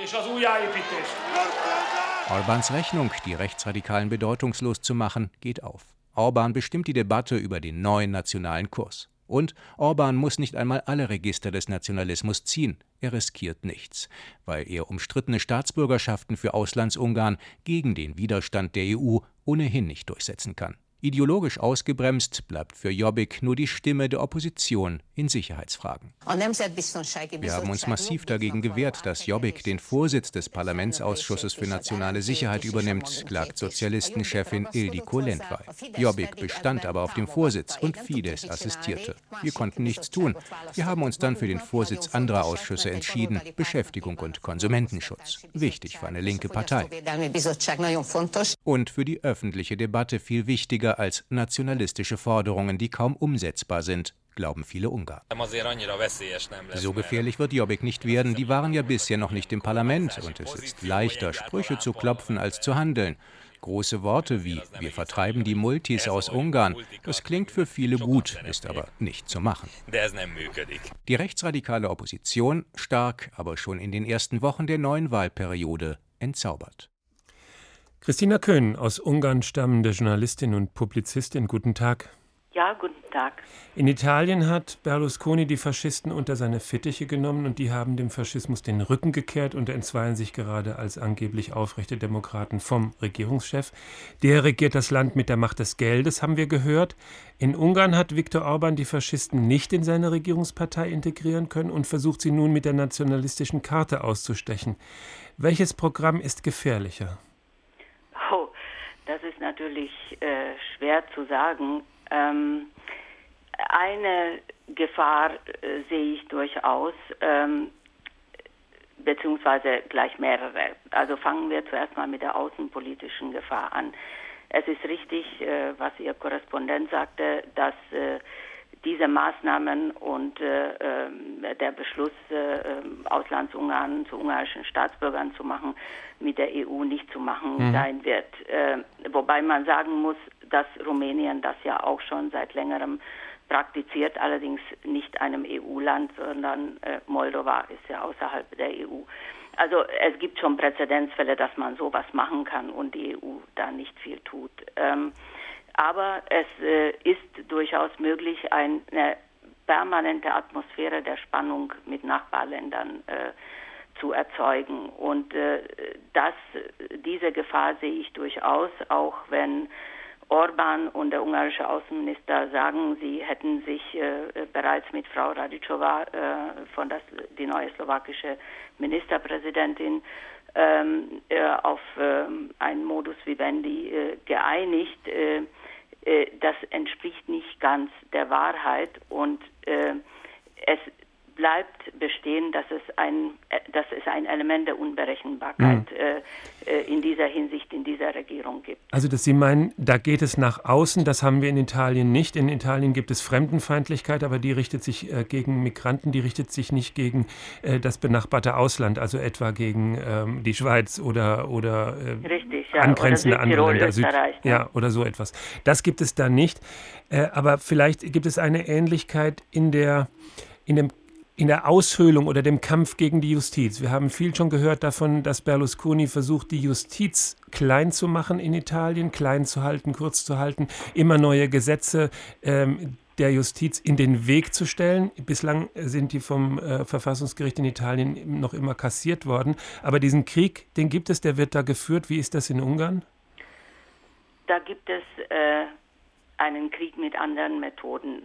Orbáns Rechnung, die Rechtsradikalen bedeutungslos zu machen, geht auf. Orbán bestimmt die Debatte über den neuen nationalen Kurs. Und Orbán muss nicht einmal alle Register des Nationalismus ziehen. Er riskiert nichts, weil er umstrittene Staatsbürgerschaften für Auslandsungarn gegen den Widerstand der EU ohnehin nicht durchsetzen kann. Ideologisch ausgebremst bleibt für Jobbik nur die Stimme der Opposition in Sicherheitsfragen. Wir haben uns massiv dagegen gewehrt, dass Jobbik den Vorsitz des Parlamentsausschusses für nationale Sicherheit übernimmt, klagt Sozialistenchefin Ildikó Lendvai. Jobbik bestand aber auf dem Vorsitz und Fidesz assistierte. Wir konnten nichts tun. Wir haben uns dann für den Vorsitz anderer Ausschüsse entschieden, Beschäftigung und Konsumentenschutz. Wichtig für eine linke Partei. Und für die öffentliche Debatte viel wichtiger als nationalistische Forderungen, die kaum umsetzbar sind, glauben viele Ungarn. So gefährlich wird Jobbik nicht werden, die waren ja bisher noch nicht im Parlament und es ist leichter, Sprüche zu klopfen, als zu handeln. Große Worte wie „Wir vertreiben die Multis aus Ungarn“, das klingt für viele gut, ist aber nicht zu machen. Die rechtsradikale Opposition stark, aber schon in den ersten Wochen der neuen Wahlperiode entzaubert. Christina Köhn, aus Ungarn stammende Journalistin und Publizistin, guten Tag. Ja, guten Tag. In Italien hat Berlusconi die Faschisten unter seine Fittiche genommen und die haben dem Faschismus den Rücken gekehrt und entzweien sich gerade als angeblich aufrechte Demokraten vom Regierungschef. Der regiert das Land mit der Macht des Geldes, haben wir gehört. In Ungarn hat Viktor Orbán die Faschisten nicht in seine Regierungspartei integrieren können und versucht sie nun mit der nationalistischen Karte auszustechen. Welches Programm ist gefährlicher? Oh, das ist natürlich schwer zu sagen. Eine Gefahr sehe ich durchaus, beziehungsweise gleich mehrere. Also fangen wir zuerst mal mit der außenpolitischen Gefahr an. Es ist richtig, was Ihr Korrespondent sagte, dass diese Maßnahmen und der Beschluss, Auslandsungarn zu ungarischen Staatsbürgern zu machen, mit der EU nicht zu machen sein wird. Wobei man sagen muss, dass Rumänien das ja auch schon seit längerem praktiziert, allerdings nicht einem EU-Land, sondern Moldova ist ja außerhalb der EU. Also es gibt schon Präzedenzfälle, dass man sowas machen kann und die EU da nicht viel tut. Aber es ist durchaus möglich, eine permanente Atmosphäre der Spannung mit Nachbarländern zu erzeugen. Und diese Gefahr sehe ich durchaus, auch wenn Orbán und der ungarische Außenminister sagen, sie hätten sich bereits mit Frau Radičová, die neue slowakische Ministerpräsidentin, auf einen Modus vivendi geeinigt. Das entspricht nicht ganz der Wahrheit und es bleibt bestehen, dass es ein Element der Unberechenbarkeit in dieser Hinsicht in dieser Regierung gibt. Also, dass Sie meinen, da geht es nach außen, das haben wir in Italien nicht. In Italien gibt es Fremdenfeindlichkeit, aber die richtet sich gegen Migranten, die richtet sich nicht gegen das benachbarte Ausland, also etwa gegen die Schweiz oder richtig, ja, angrenzende oder andere Länder, Österreich, ja, oder so etwas. Das gibt es da nicht, aber vielleicht gibt es eine Ähnlichkeit in der Aushöhlung oder dem Kampf gegen die Justiz. Wir haben viel schon gehört davon, dass Berlusconi versucht, die Justiz klein zu machen in Italien, klein zu halten, kurz zu halten, immer neue Gesetze der Justiz in den Weg zu stellen. Bislang sind die vom Verfassungsgericht in Italien noch immer kassiert worden. Aber diesen Krieg, den gibt es, der wird da geführt. Wie ist das in Ungarn? Da gibt es einen Krieg mit anderen Methoden.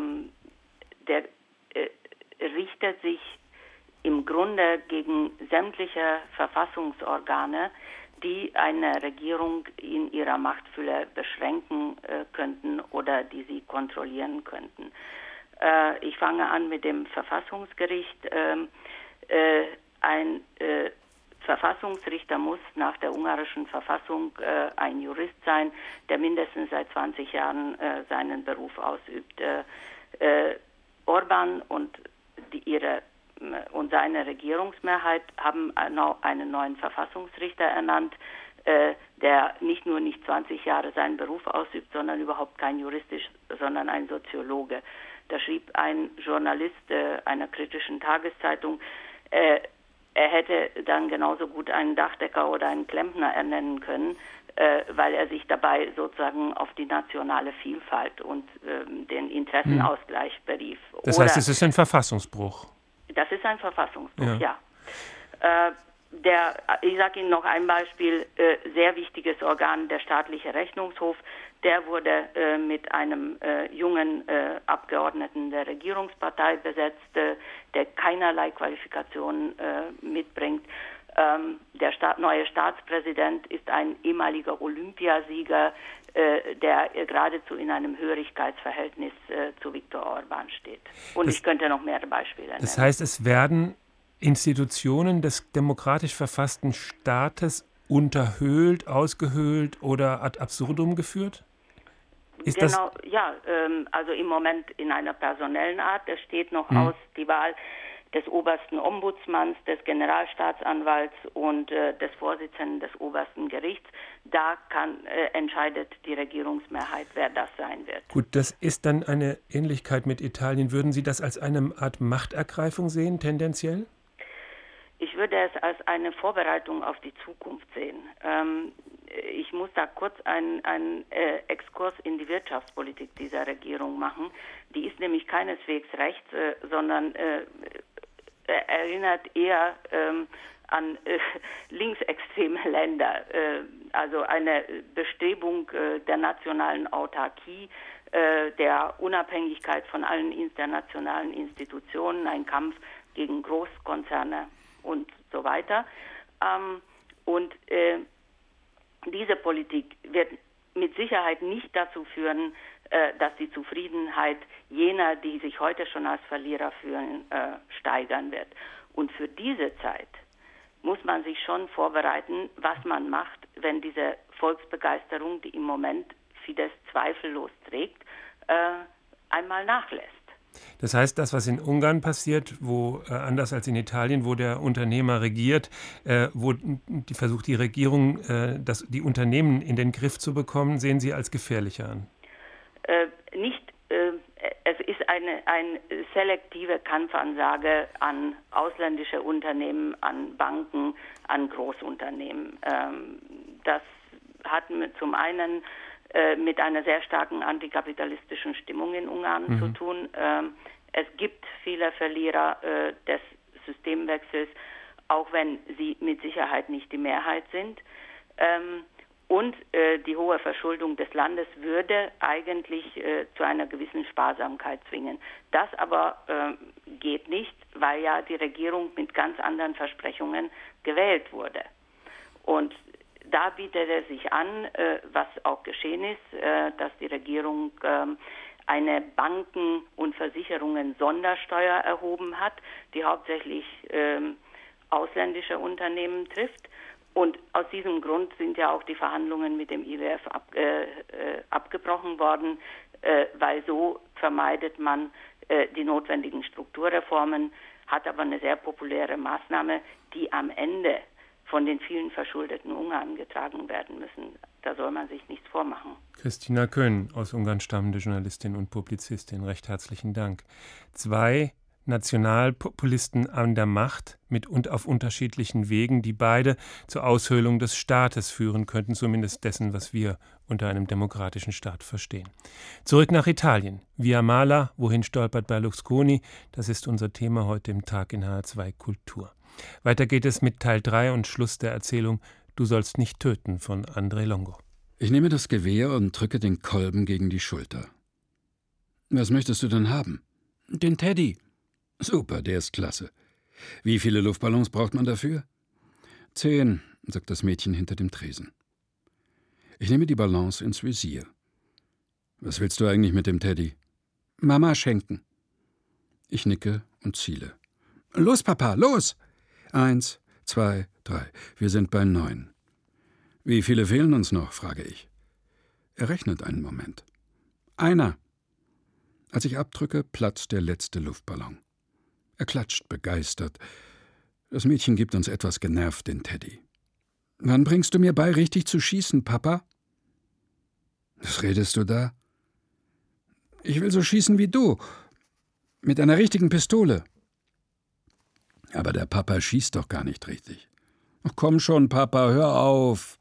Der richtet sich im Grunde gegen sämtliche Verfassungsorgane, die eine Regierung in ihrer Machtfülle beschränken könnten oder die sie kontrollieren könnten. Ich fange an mit dem Verfassungsgericht. Ein Verfassungsrichter muss nach der ungarischen Verfassung ein Jurist sein, der mindestens seit 20 Jahren seinen Beruf ausübt. Orbán und seine Regierungsmehrheit haben einen neuen Verfassungsrichter ernannt, der nicht nur nicht 20 Jahre seinen Beruf ausübt, sondern überhaupt kein Jurist ist, sondern ein Soziologe. Da schrieb ein Journalist einer kritischen Tageszeitung, er hätte dann genauso gut einen Dachdecker oder einen Klempner ernennen können, weil er sich dabei sozusagen auf die nationale Vielfalt und den Interessenausgleich berief. Das heißt, es ist ein Verfassungsbruch. Das ist ein Verfassungsbruch, ja. Ich sage Ihnen noch ein Beispiel, sehr wichtiges Organ, der staatliche Rechnungshof, der wurde mit einem jungen Abgeordneten der Regierungspartei besetzt, der keinerlei Qualifikationen mitbringt. Der neue Staatspräsident ist ein ehemaliger Olympiasieger, der geradezu in einem Hörigkeitsverhältnis zu Viktor Orban steht. Und ich könnte noch mehr Beispiele nennen. Das heißt, es werden Institutionen des demokratisch verfassten Staates unterhöhlt, ausgehöhlt oder ad absurdum geführt? Ist genau, ja, also im Moment in einer personellen Art. Es steht noch aus die Wahl des obersten Ombudsmanns, des Generalstaatsanwalts und des Vorsitzenden des obersten Gerichts. Da entscheidet die Regierungsmehrheit, wer das sein wird. Gut, das ist dann eine Ähnlichkeit mit Italien. Würden Sie das als eine Art Machtergreifung sehen, tendenziell? Ich würde es als eine Vorbereitung auf die Zukunft sehen. Ich muss da kurz einen Exkurs in die Wirtschaftspolitik dieser Regierung machen. Die ist nämlich keineswegs rechts, sondern erinnert eher an linksextreme Länder. Also eine Bestrebung der nationalen Autarkie, der Unabhängigkeit von allen internationalen Institutionen, ein Kampf gegen Großkonzerne und so weiter. Und diese Politik wird mit Sicherheit nicht dazu führen, dass die Zufriedenheit jener, die sich heute schon als Verlierer fühlen, steigern wird. Und für diese Zeit muss man sich schon vorbereiten, was man macht, wenn diese Volksbegeisterung, die im Moment Fidesz zweifellos trägt, einmal nachlässt. Das heißt, das, was in Ungarn passiert, wo anders als in Italien, wo der Unternehmer regiert, wo versucht die Regierung, die Unternehmen in den Griff zu bekommen, sehen Sie als gefährlicher an? Es ist eine selektive Kampfansage an ausländische Unternehmen, an Banken, an Großunternehmen. Das hat zum einen mit einer sehr starken antikapitalistischen Stimmung in Ungarn zu tun. Es gibt viele Verlierer des Systemwechsels, auch wenn sie mit Sicherheit nicht die Mehrheit sind. Und die hohe Verschuldung des Landes würde eigentlich zu einer gewissen Sparsamkeit zwingen. Das aber geht nicht, weil ja die Regierung mit ganz anderen Versprechungen gewählt wurde. Und da bietet es sich an, was auch geschehen ist, dass die Regierung eine Banken- und Versicherungen-Sondersteuer erhoben hat, die hauptsächlich ausländische Unternehmen trifft. Und aus diesem Grund sind ja auch die Verhandlungen mit dem IWF abgebrochen worden, weil so vermeidet man die notwendigen Strukturreformen, hat aber eine sehr populäre Maßnahme, die am Ende von den vielen verschuldeten Ungarn getragen werden müssen. Da soll man sich nichts vormachen. Christina Köhn, aus Ungarn stammende Journalistin und Publizistin, recht herzlichen Dank. 2 Nationalpopulisten an der Macht und auf unterschiedlichen Wegen, die beide zur Aushöhlung des Staates führen könnten, zumindest dessen, was wir unter einem demokratischen Staat verstehen. Zurück nach Italien. Via Mala, wohin stolpert Berlusconi? Das ist unser Thema heute im Tag in HR2 Kultur. Weiter geht es mit Teil 3 und Schluss der Erzählung Du sollst nicht töten von André Longo. Ich nehme das Gewehr und drücke den Kolben gegen die Schulter. Was möchtest du denn haben? Den Teddy. Super, der ist klasse. Wie viele Luftballons braucht man dafür? 10, sagt das Mädchen hinter dem Tresen. Ich nehme die Ballons ins Visier. Was willst du eigentlich mit dem Teddy? Mama schenken. Ich nicke und ziele. Los, Papa, los! 1, 2, 3. Wir sind bei 9. Wie viele fehlen uns noch, frage ich. Er rechnet einen Moment. 1. Als ich abdrücke, platzt der letzte Luftballon. Er klatscht begeistert. Das Mädchen gibt uns etwas genervt den Teddy. Wann bringst du mir bei, richtig zu schießen, Papa? Was redest du da? Ich will so schießen wie du. Mit einer richtigen Pistole. Aber der Papa schießt doch gar nicht richtig. Ach, komm schon, Papa, hör auf.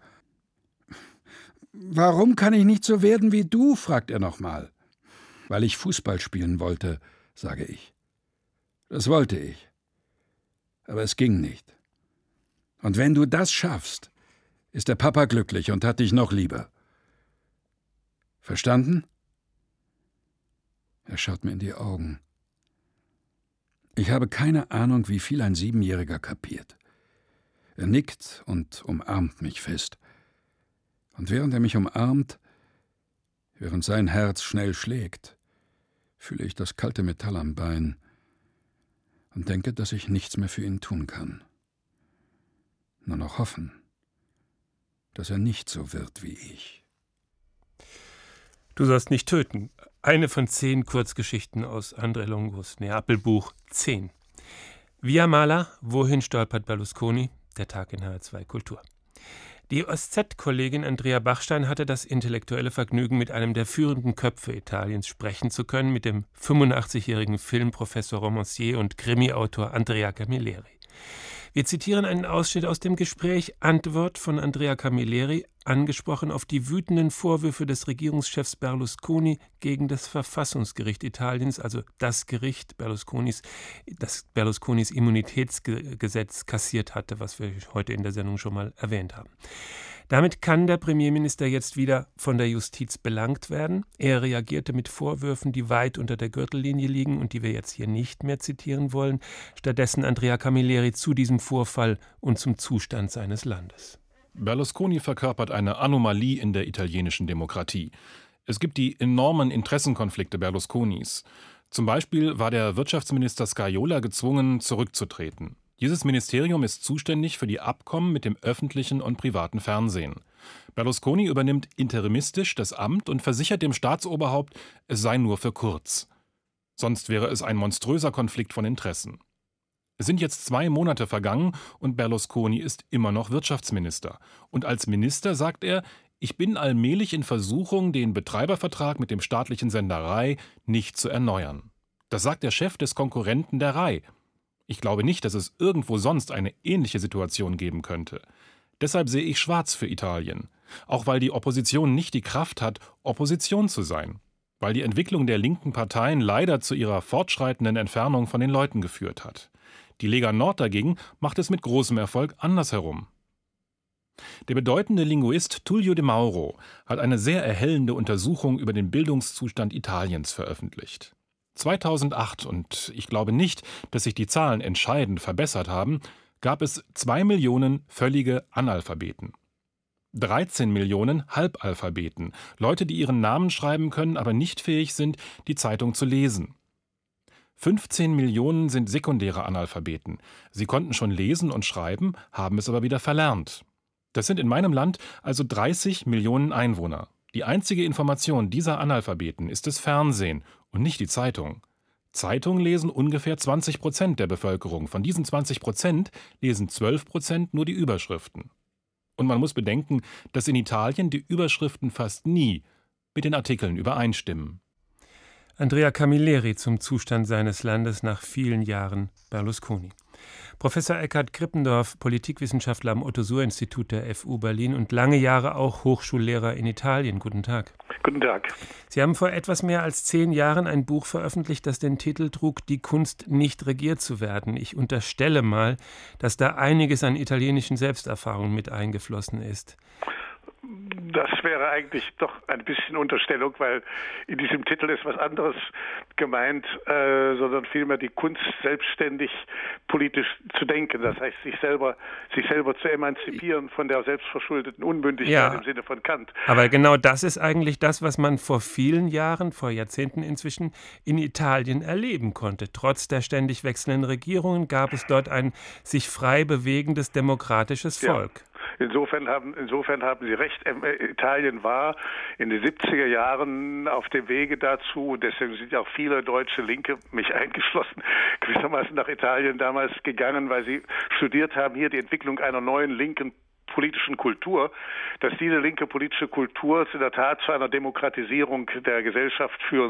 Warum kann ich nicht so werden wie du, fragt er nochmal. Weil ich Fußball spielen wollte, sage ich. Das wollte ich. Aber es ging nicht. Und wenn du das schaffst, ist der Papa glücklich und hat dich noch lieber. Verstanden? Er schaut mir in die Augen. Ich habe keine Ahnung, wie viel ein 7-Jähriger kapiert. Er nickt und umarmt mich fest. Und während er mich umarmt, während sein Herz schnell schlägt, fühle ich das kalte Metall am Bein und denke, dass ich nichts mehr für ihn tun kann. Nur noch hoffen, dass er nicht so wird wie ich. Du sollst nicht töten. Eine von 10 Kurzgeschichten aus André Longos Neapel-Buch 10. Via Mala, wohin stolpert Berlusconi? Der Tag in HR2 Kultur. Die OSZ-Kollegin Andrea Bachstein hatte das intellektuelle Vergnügen, mit einem der führenden Köpfe Italiens sprechen zu können, mit dem 85-jährigen Filmprofessor, Romancier und Krimi-Autor Andrea Camilleri. Wir zitieren einen Ausschnitt aus dem Gespräch, Antwort von Andrea Camilleri, angesprochen auf die wütenden Vorwürfe des Regierungschefs Berlusconi gegen das Verfassungsgericht Italiens, also das Gericht das Berlusconis Immunitätsgesetz kassiert hatte, was wir heute in der Sendung schon mal erwähnt haben. Damit kann der Premierminister jetzt wieder von der Justiz belangt werden. Er reagierte mit Vorwürfen, die weit unter der Gürtellinie liegen und die wir jetzt hier nicht mehr zitieren wollen. Stattdessen Andrea Camilleri zu diesem Vorfall und zum Zustand seines Landes. Berlusconi verkörpert eine Anomalie in der italienischen Demokratie. Es gibt die enormen Interessenkonflikte Berlusconis. Zum Beispiel war der Wirtschaftsminister Scajola gezwungen, zurückzutreten. Dieses Ministerium ist zuständig für die Abkommen mit dem öffentlichen und privaten Fernsehen. Berlusconi übernimmt interimistisch das Amt und versichert dem Staatsoberhaupt, es sei nur für kurz. Sonst wäre es ein monströser Konflikt von Interessen. Es sind jetzt 2 Monate vergangen und Berlusconi ist immer noch Wirtschaftsminister. Und als Minister sagt er, ich bin allmählich in Versuchung, den Betreibervertrag mit dem staatlichen Sender RAI nicht zu erneuern. Das sagt der Chef des Konkurrenten der RAI. Ich glaube nicht, dass es irgendwo sonst eine ähnliche Situation geben könnte. Deshalb sehe ich schwarz für Italien. Auch weil die Opposition nicht die Kraft hat, Opposition zu sein. Weil die Entwicklung der linken Parteien leider zu ihrer fortschreitenden Entfernung von den Leuten geführt hat. Die Lega Nord dagegen macht es mit großem Erfolg andersherum. Der bedeutende Linguist Tullio de Mauro hat eine sehr erhellende Untersuchung über den Bildungszustand Italiens veröffentlicht. 2008, und ich glaube nicht, dass sich die Zahlen entscheidend verbessert haben, gab es 2 Millionen völlige Analphabeten. 13 Millionen Halbalphabeten, Leute, die ihren Namen schreiben können, aber nicht fähig sind, die Zeitung zu lesen. 15 Millionen sind sekundäre Analphabeten. Sie konnten schon lesen und schreiben, haben es aber wieder verlernt. Das sind in meinem Land also 30 Millionen Einwohner. Die einzige Information dieser Analphabeten ist das Fernsehen und nicht die Zeitung. Zeitungen lesen ungefähr 20% der Bevölkerung. Von diesen 20% lesen 12% nur die Überschriften. Und man muss bedenken, dass in Italien die Überschriften fast nie mit den Artikeln übereinstimmen. Andrea Camilleri zum Zustand seines Landes nach vielen Jahren Berlusconi. Professor Eckhard Krippendorf, Politikwissenschaftler am Otto-Suhr-Institut der FU Berlin und lange Jahre auch Hochschullehrer in Italien. Guten Tag. Guten Tag. Sie haben vor etwas mehr als 10 Jahren ein Buch veröffentlicht, das den Titel trug, Die Kunst, nicht regiert zu werden. Ich unterstelle mal, dass da einiges an italienischen Selbsterfahrungen mit eingeflossen ist. Das wäre eigentlich doch ein bisschen Unterstellung, weil in diesem Titel ist was anderes gemeint, sondern vielmehr die Kunst, selbstständig politisch zu denken. Das heißt, sich selber zu emanzipieren von der selbstverschuldeten Unmündigkeit im Sinne von Kant. Aber genau das ist eigentlich das, was man vor vielen Jahren, vor Jahrzehnten inzwischen in Italien erleben konnte. Trotz der ständig wechselnden Regierungen gab es dort ein sich frei bewegendes demokratisches Volk. Ja. Insofern haben Sie recht. Italien war in den 70er Jahren auf dem Wege dazu, und deswegen sind ja auch viele deutsche Linke, mich eingeschlossen, gewissermaßen nach Italien damals gegangen, weil sie studiert haben hier die Entwicklung einer neuen linken politischen Kultur, dass diese linke politische Kultur in der Tat zu einer Demokratisierung der Gesellschaft führen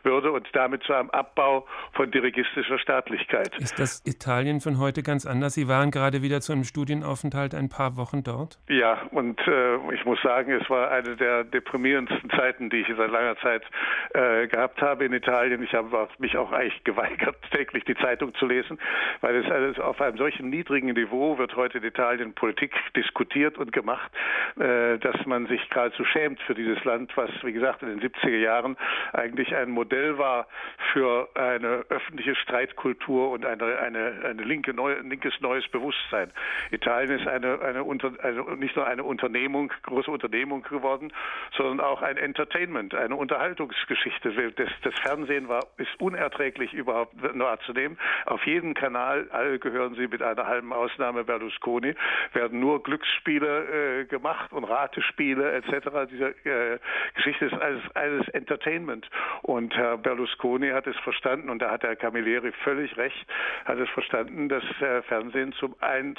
würde und damit zu einem Abbau von dirigistischer Staatlichkeit. Ist das Italien von heute ganz anders? Sie waren gerade wieder zu einem Studienaufenthalt ein paar Wochen dort? Ja, und ich muss sagen, es war eine der deprimierendsten Zeiten, die ich seit langer Zeit gehabt habe in Italien. Ich habe mich auch eigentlich geweigert, täglich die Zeitung zu lesen, weil es alles auf einem solchen niedrigen Niveau wird heute in Italien Politik diskutiert und gemacht, dass man sich geradezu schämt für dieses Land, was, wie gesagt, in den 70er Jahren eigentlich ein Modell war für eine öffentliche Streitkultur und ein linkes neues Bewusstsein. Italien ist nicht nur eine große Unternehmung geworden, sondern auch ein Entertainment, eine Unterhaltungsgeschichte. Das Fernsehen ist unerträglich überhaupt wahrzunehmen. Auf jedem Kanal, alle gehören sie mit einer halben Ausnahme Berlusconi, werden nur Glücksspiele gemacht und Ratespiele etc. Diese Geschichte ist alles Entertainment. Und Herr Berlusconi hat es verstanden, und da hat Herr Camilleri völlig recht, hat es verstanden, das Fernsehen zum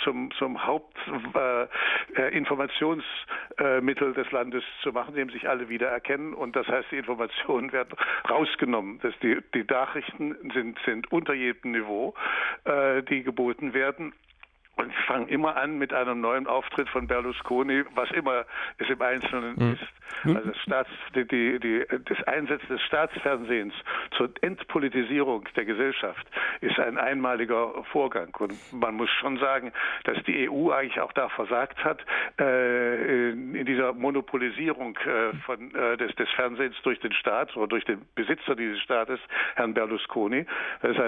Hauptinformationsmittel des Landes zu machen, dem sich alle wiedererkennen. Und das heißt, die Informationen werden rausgenommen. Die Nachrichten sind unter jedem Niveau, die geboten werden. Und sie fangen immer an mit einem neuen Auftritt von Berlusconi, was immer es im Einzelnen ist. Also das Einsetzen des Staatsfernsehens zur Entpolitisierung der Gesellschaft ist ein einmaliger Vorgang. Und man muss schon sagen, dass die EU eigentlich auch da versagt hat, in dieser Monopolisierung des Fernsehens durch den Staat oder durch den Besitzer dieses Staates, Herrn Berlusconi. Das ist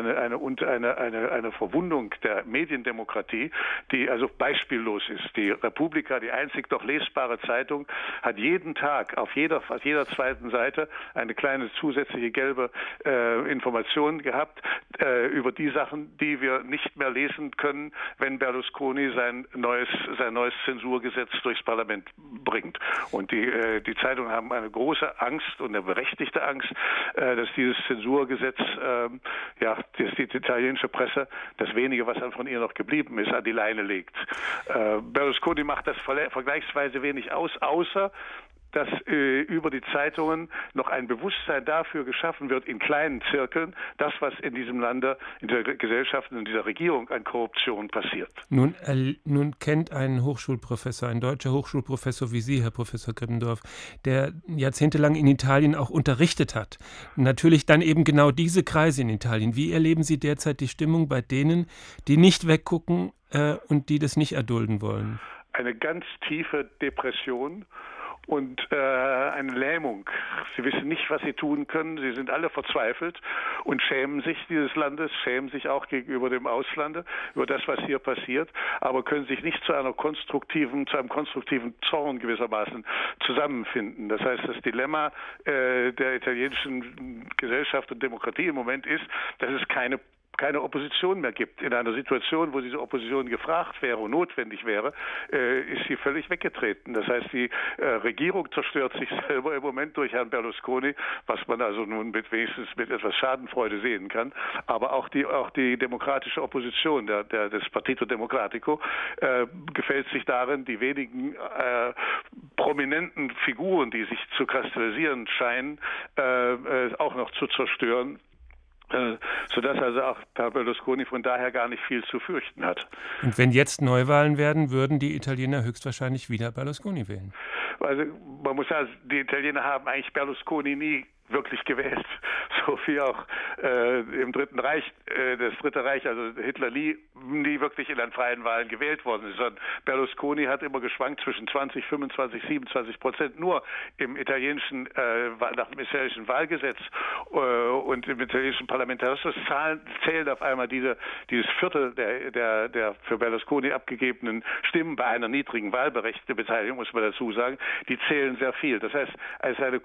eine Verwundung der Mediendemokratie, die also beispiellos ist. Die Repubblica, die einzig noch lesbare Zeitung, hat jeden Tag auf jeder zweiten Seite eine kleine zusätzliche gelbe Information gehabt über die Sachen, die wir nicht mehr lesen können, wenn Berlusconi sein neues Zensurgesetz durchs Parlament bringt. Und die Zeitungen haben eine große Angst und eine berechtigte Angst, dass dieses Zensurgesetz, dass die italienische Presse das wenige, was dann von ihr noch geblieben ist, an die Leine legt. Berlusconi macht das vergleichsweise wenig aus, außer dass über die Zeitungen noch ein Bewusstsein dafür geschaffen wird, in kleinen Zirkeln, das, was in diesem Lande, in der Gesellschaft und in dieser Regierung an Korruption passiert. Nun kennt ein Hochschulprofessor, ein deutscher Hochschulprofessor wie Sie, Herr Professor Krippendorff, der jahrzehntelang in Italien auch unterrichtet hat. Natürlich dann eben genau diese Kreise in Italien. Wie erleben Sie derzeit die Stimmung bei denen, die nicht weggucken und die das nicht erdulden wollen? Eine ganz tiefe Depression und eine Lähmung. Sie wissen nicht, was sie tun können. Sie sind alle verzweifelt und schämen sich dieses Landes, schämen sich auch gegenüber dem Auslande, über das, was hier passiert, aber können sich nicht zu einem konstruktiven Zorn gewissermaßen zusammenfinden. Das heißt, das Dilemma der italienischen Gesellschaft und Demokratie im Moment ist, dass es keine Opposition mehr gibt. In einer Situation, wo diese Opposition gefragt wäre und notwendig wäre, ist sie völlig weggetreten. Das heißt, die Regierung zerstört sich selber im Moment durch Herrn Berlusconi, was man also nun wenigstens mit etwas Schadenfreude sehen kann. Aber auch die demokratische Opposition, des Partito Democratico, gefällt sich darin, die wenigen prominenten Figuren, die sich zu kristallisieren scheinen, auch noch zu zerstören, sodass also auch Herr Berlusconi von daher gar nicht viel zu fürchten hat. Und wenn jetzt Neuwahlen werden, würden die Italiener höchstwahrscheinlich wieder Berlusconi wählen? Also man muss sagen, die Italiener haben eigentlich Berlusconi nie wirklich gewählt, so wie auch im Dritten Reich, das Dritte Reich, also Hitler nie wirklich in den freien Wahlen gewählt worden ist, sondern Berlusconi hat immer geschwankt zwischen 20, 25, 27%. Nur im italienischen, nach dem italienischen Wahlgesetz und im italienischen Parlamentarismus zählen auf einmal dieses Viertel der für Berlusconi abgegebenen Stimmen bei einer niedrigen Wahlberechtigtenbeteiligung, muss man dazu sagen, die zählen sehr viel. Das heißt, als eine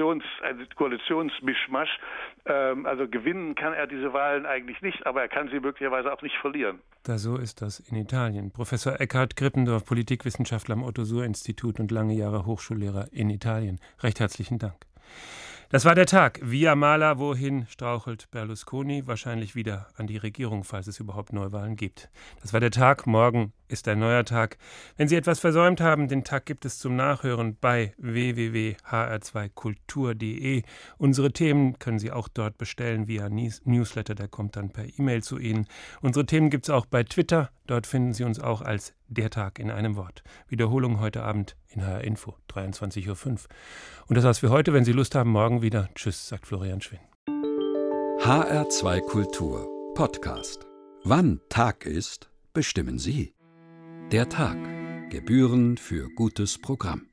Koalitionsmischmasch, also gewinnen kann er diese Wahlen eigentlich nicht, aber er kann sie möglicherweise auch nicht verlieren. So ist das in Italien. Professor Eckhard Krippendorff, Politikwissenschaftler am Otto-Suhr-Institut und lange Jahre Hochschullehrer in Italien. Recht herzlichen Dank. Das war der Tag. Via Mala, wohin strauchelt Berlusconi? Wahrscheinlich wieder an die Regierung, falls es überhaupt Neuwahlen gibt. Das war der Tag. Morgen ist ein neuer Tag. Wenn Sie etwas versäumt haben, den Tag gibt es zum Nachhören bei www.hr2kultur.de. Unsere Themen können Sie auch dort bestellen via Newsletter, der kommt dann per E-Mail zu Ihnen. Unsere Themen gibt es auch bei Twitter, dort finden Sie uns auch als Der Tag in einem Wort. Wiederholung heute Abend in HR Info, 23:05 Uhr. Und das war's für heute. Wenn Sie Lust haben, morgen wieder. Tschüss, sagt Florian Schwinn. HR2 Kultur Podcast. Wann Tag ist, bestimmen Sie. Der Tag. Gebühren für gutes Programm.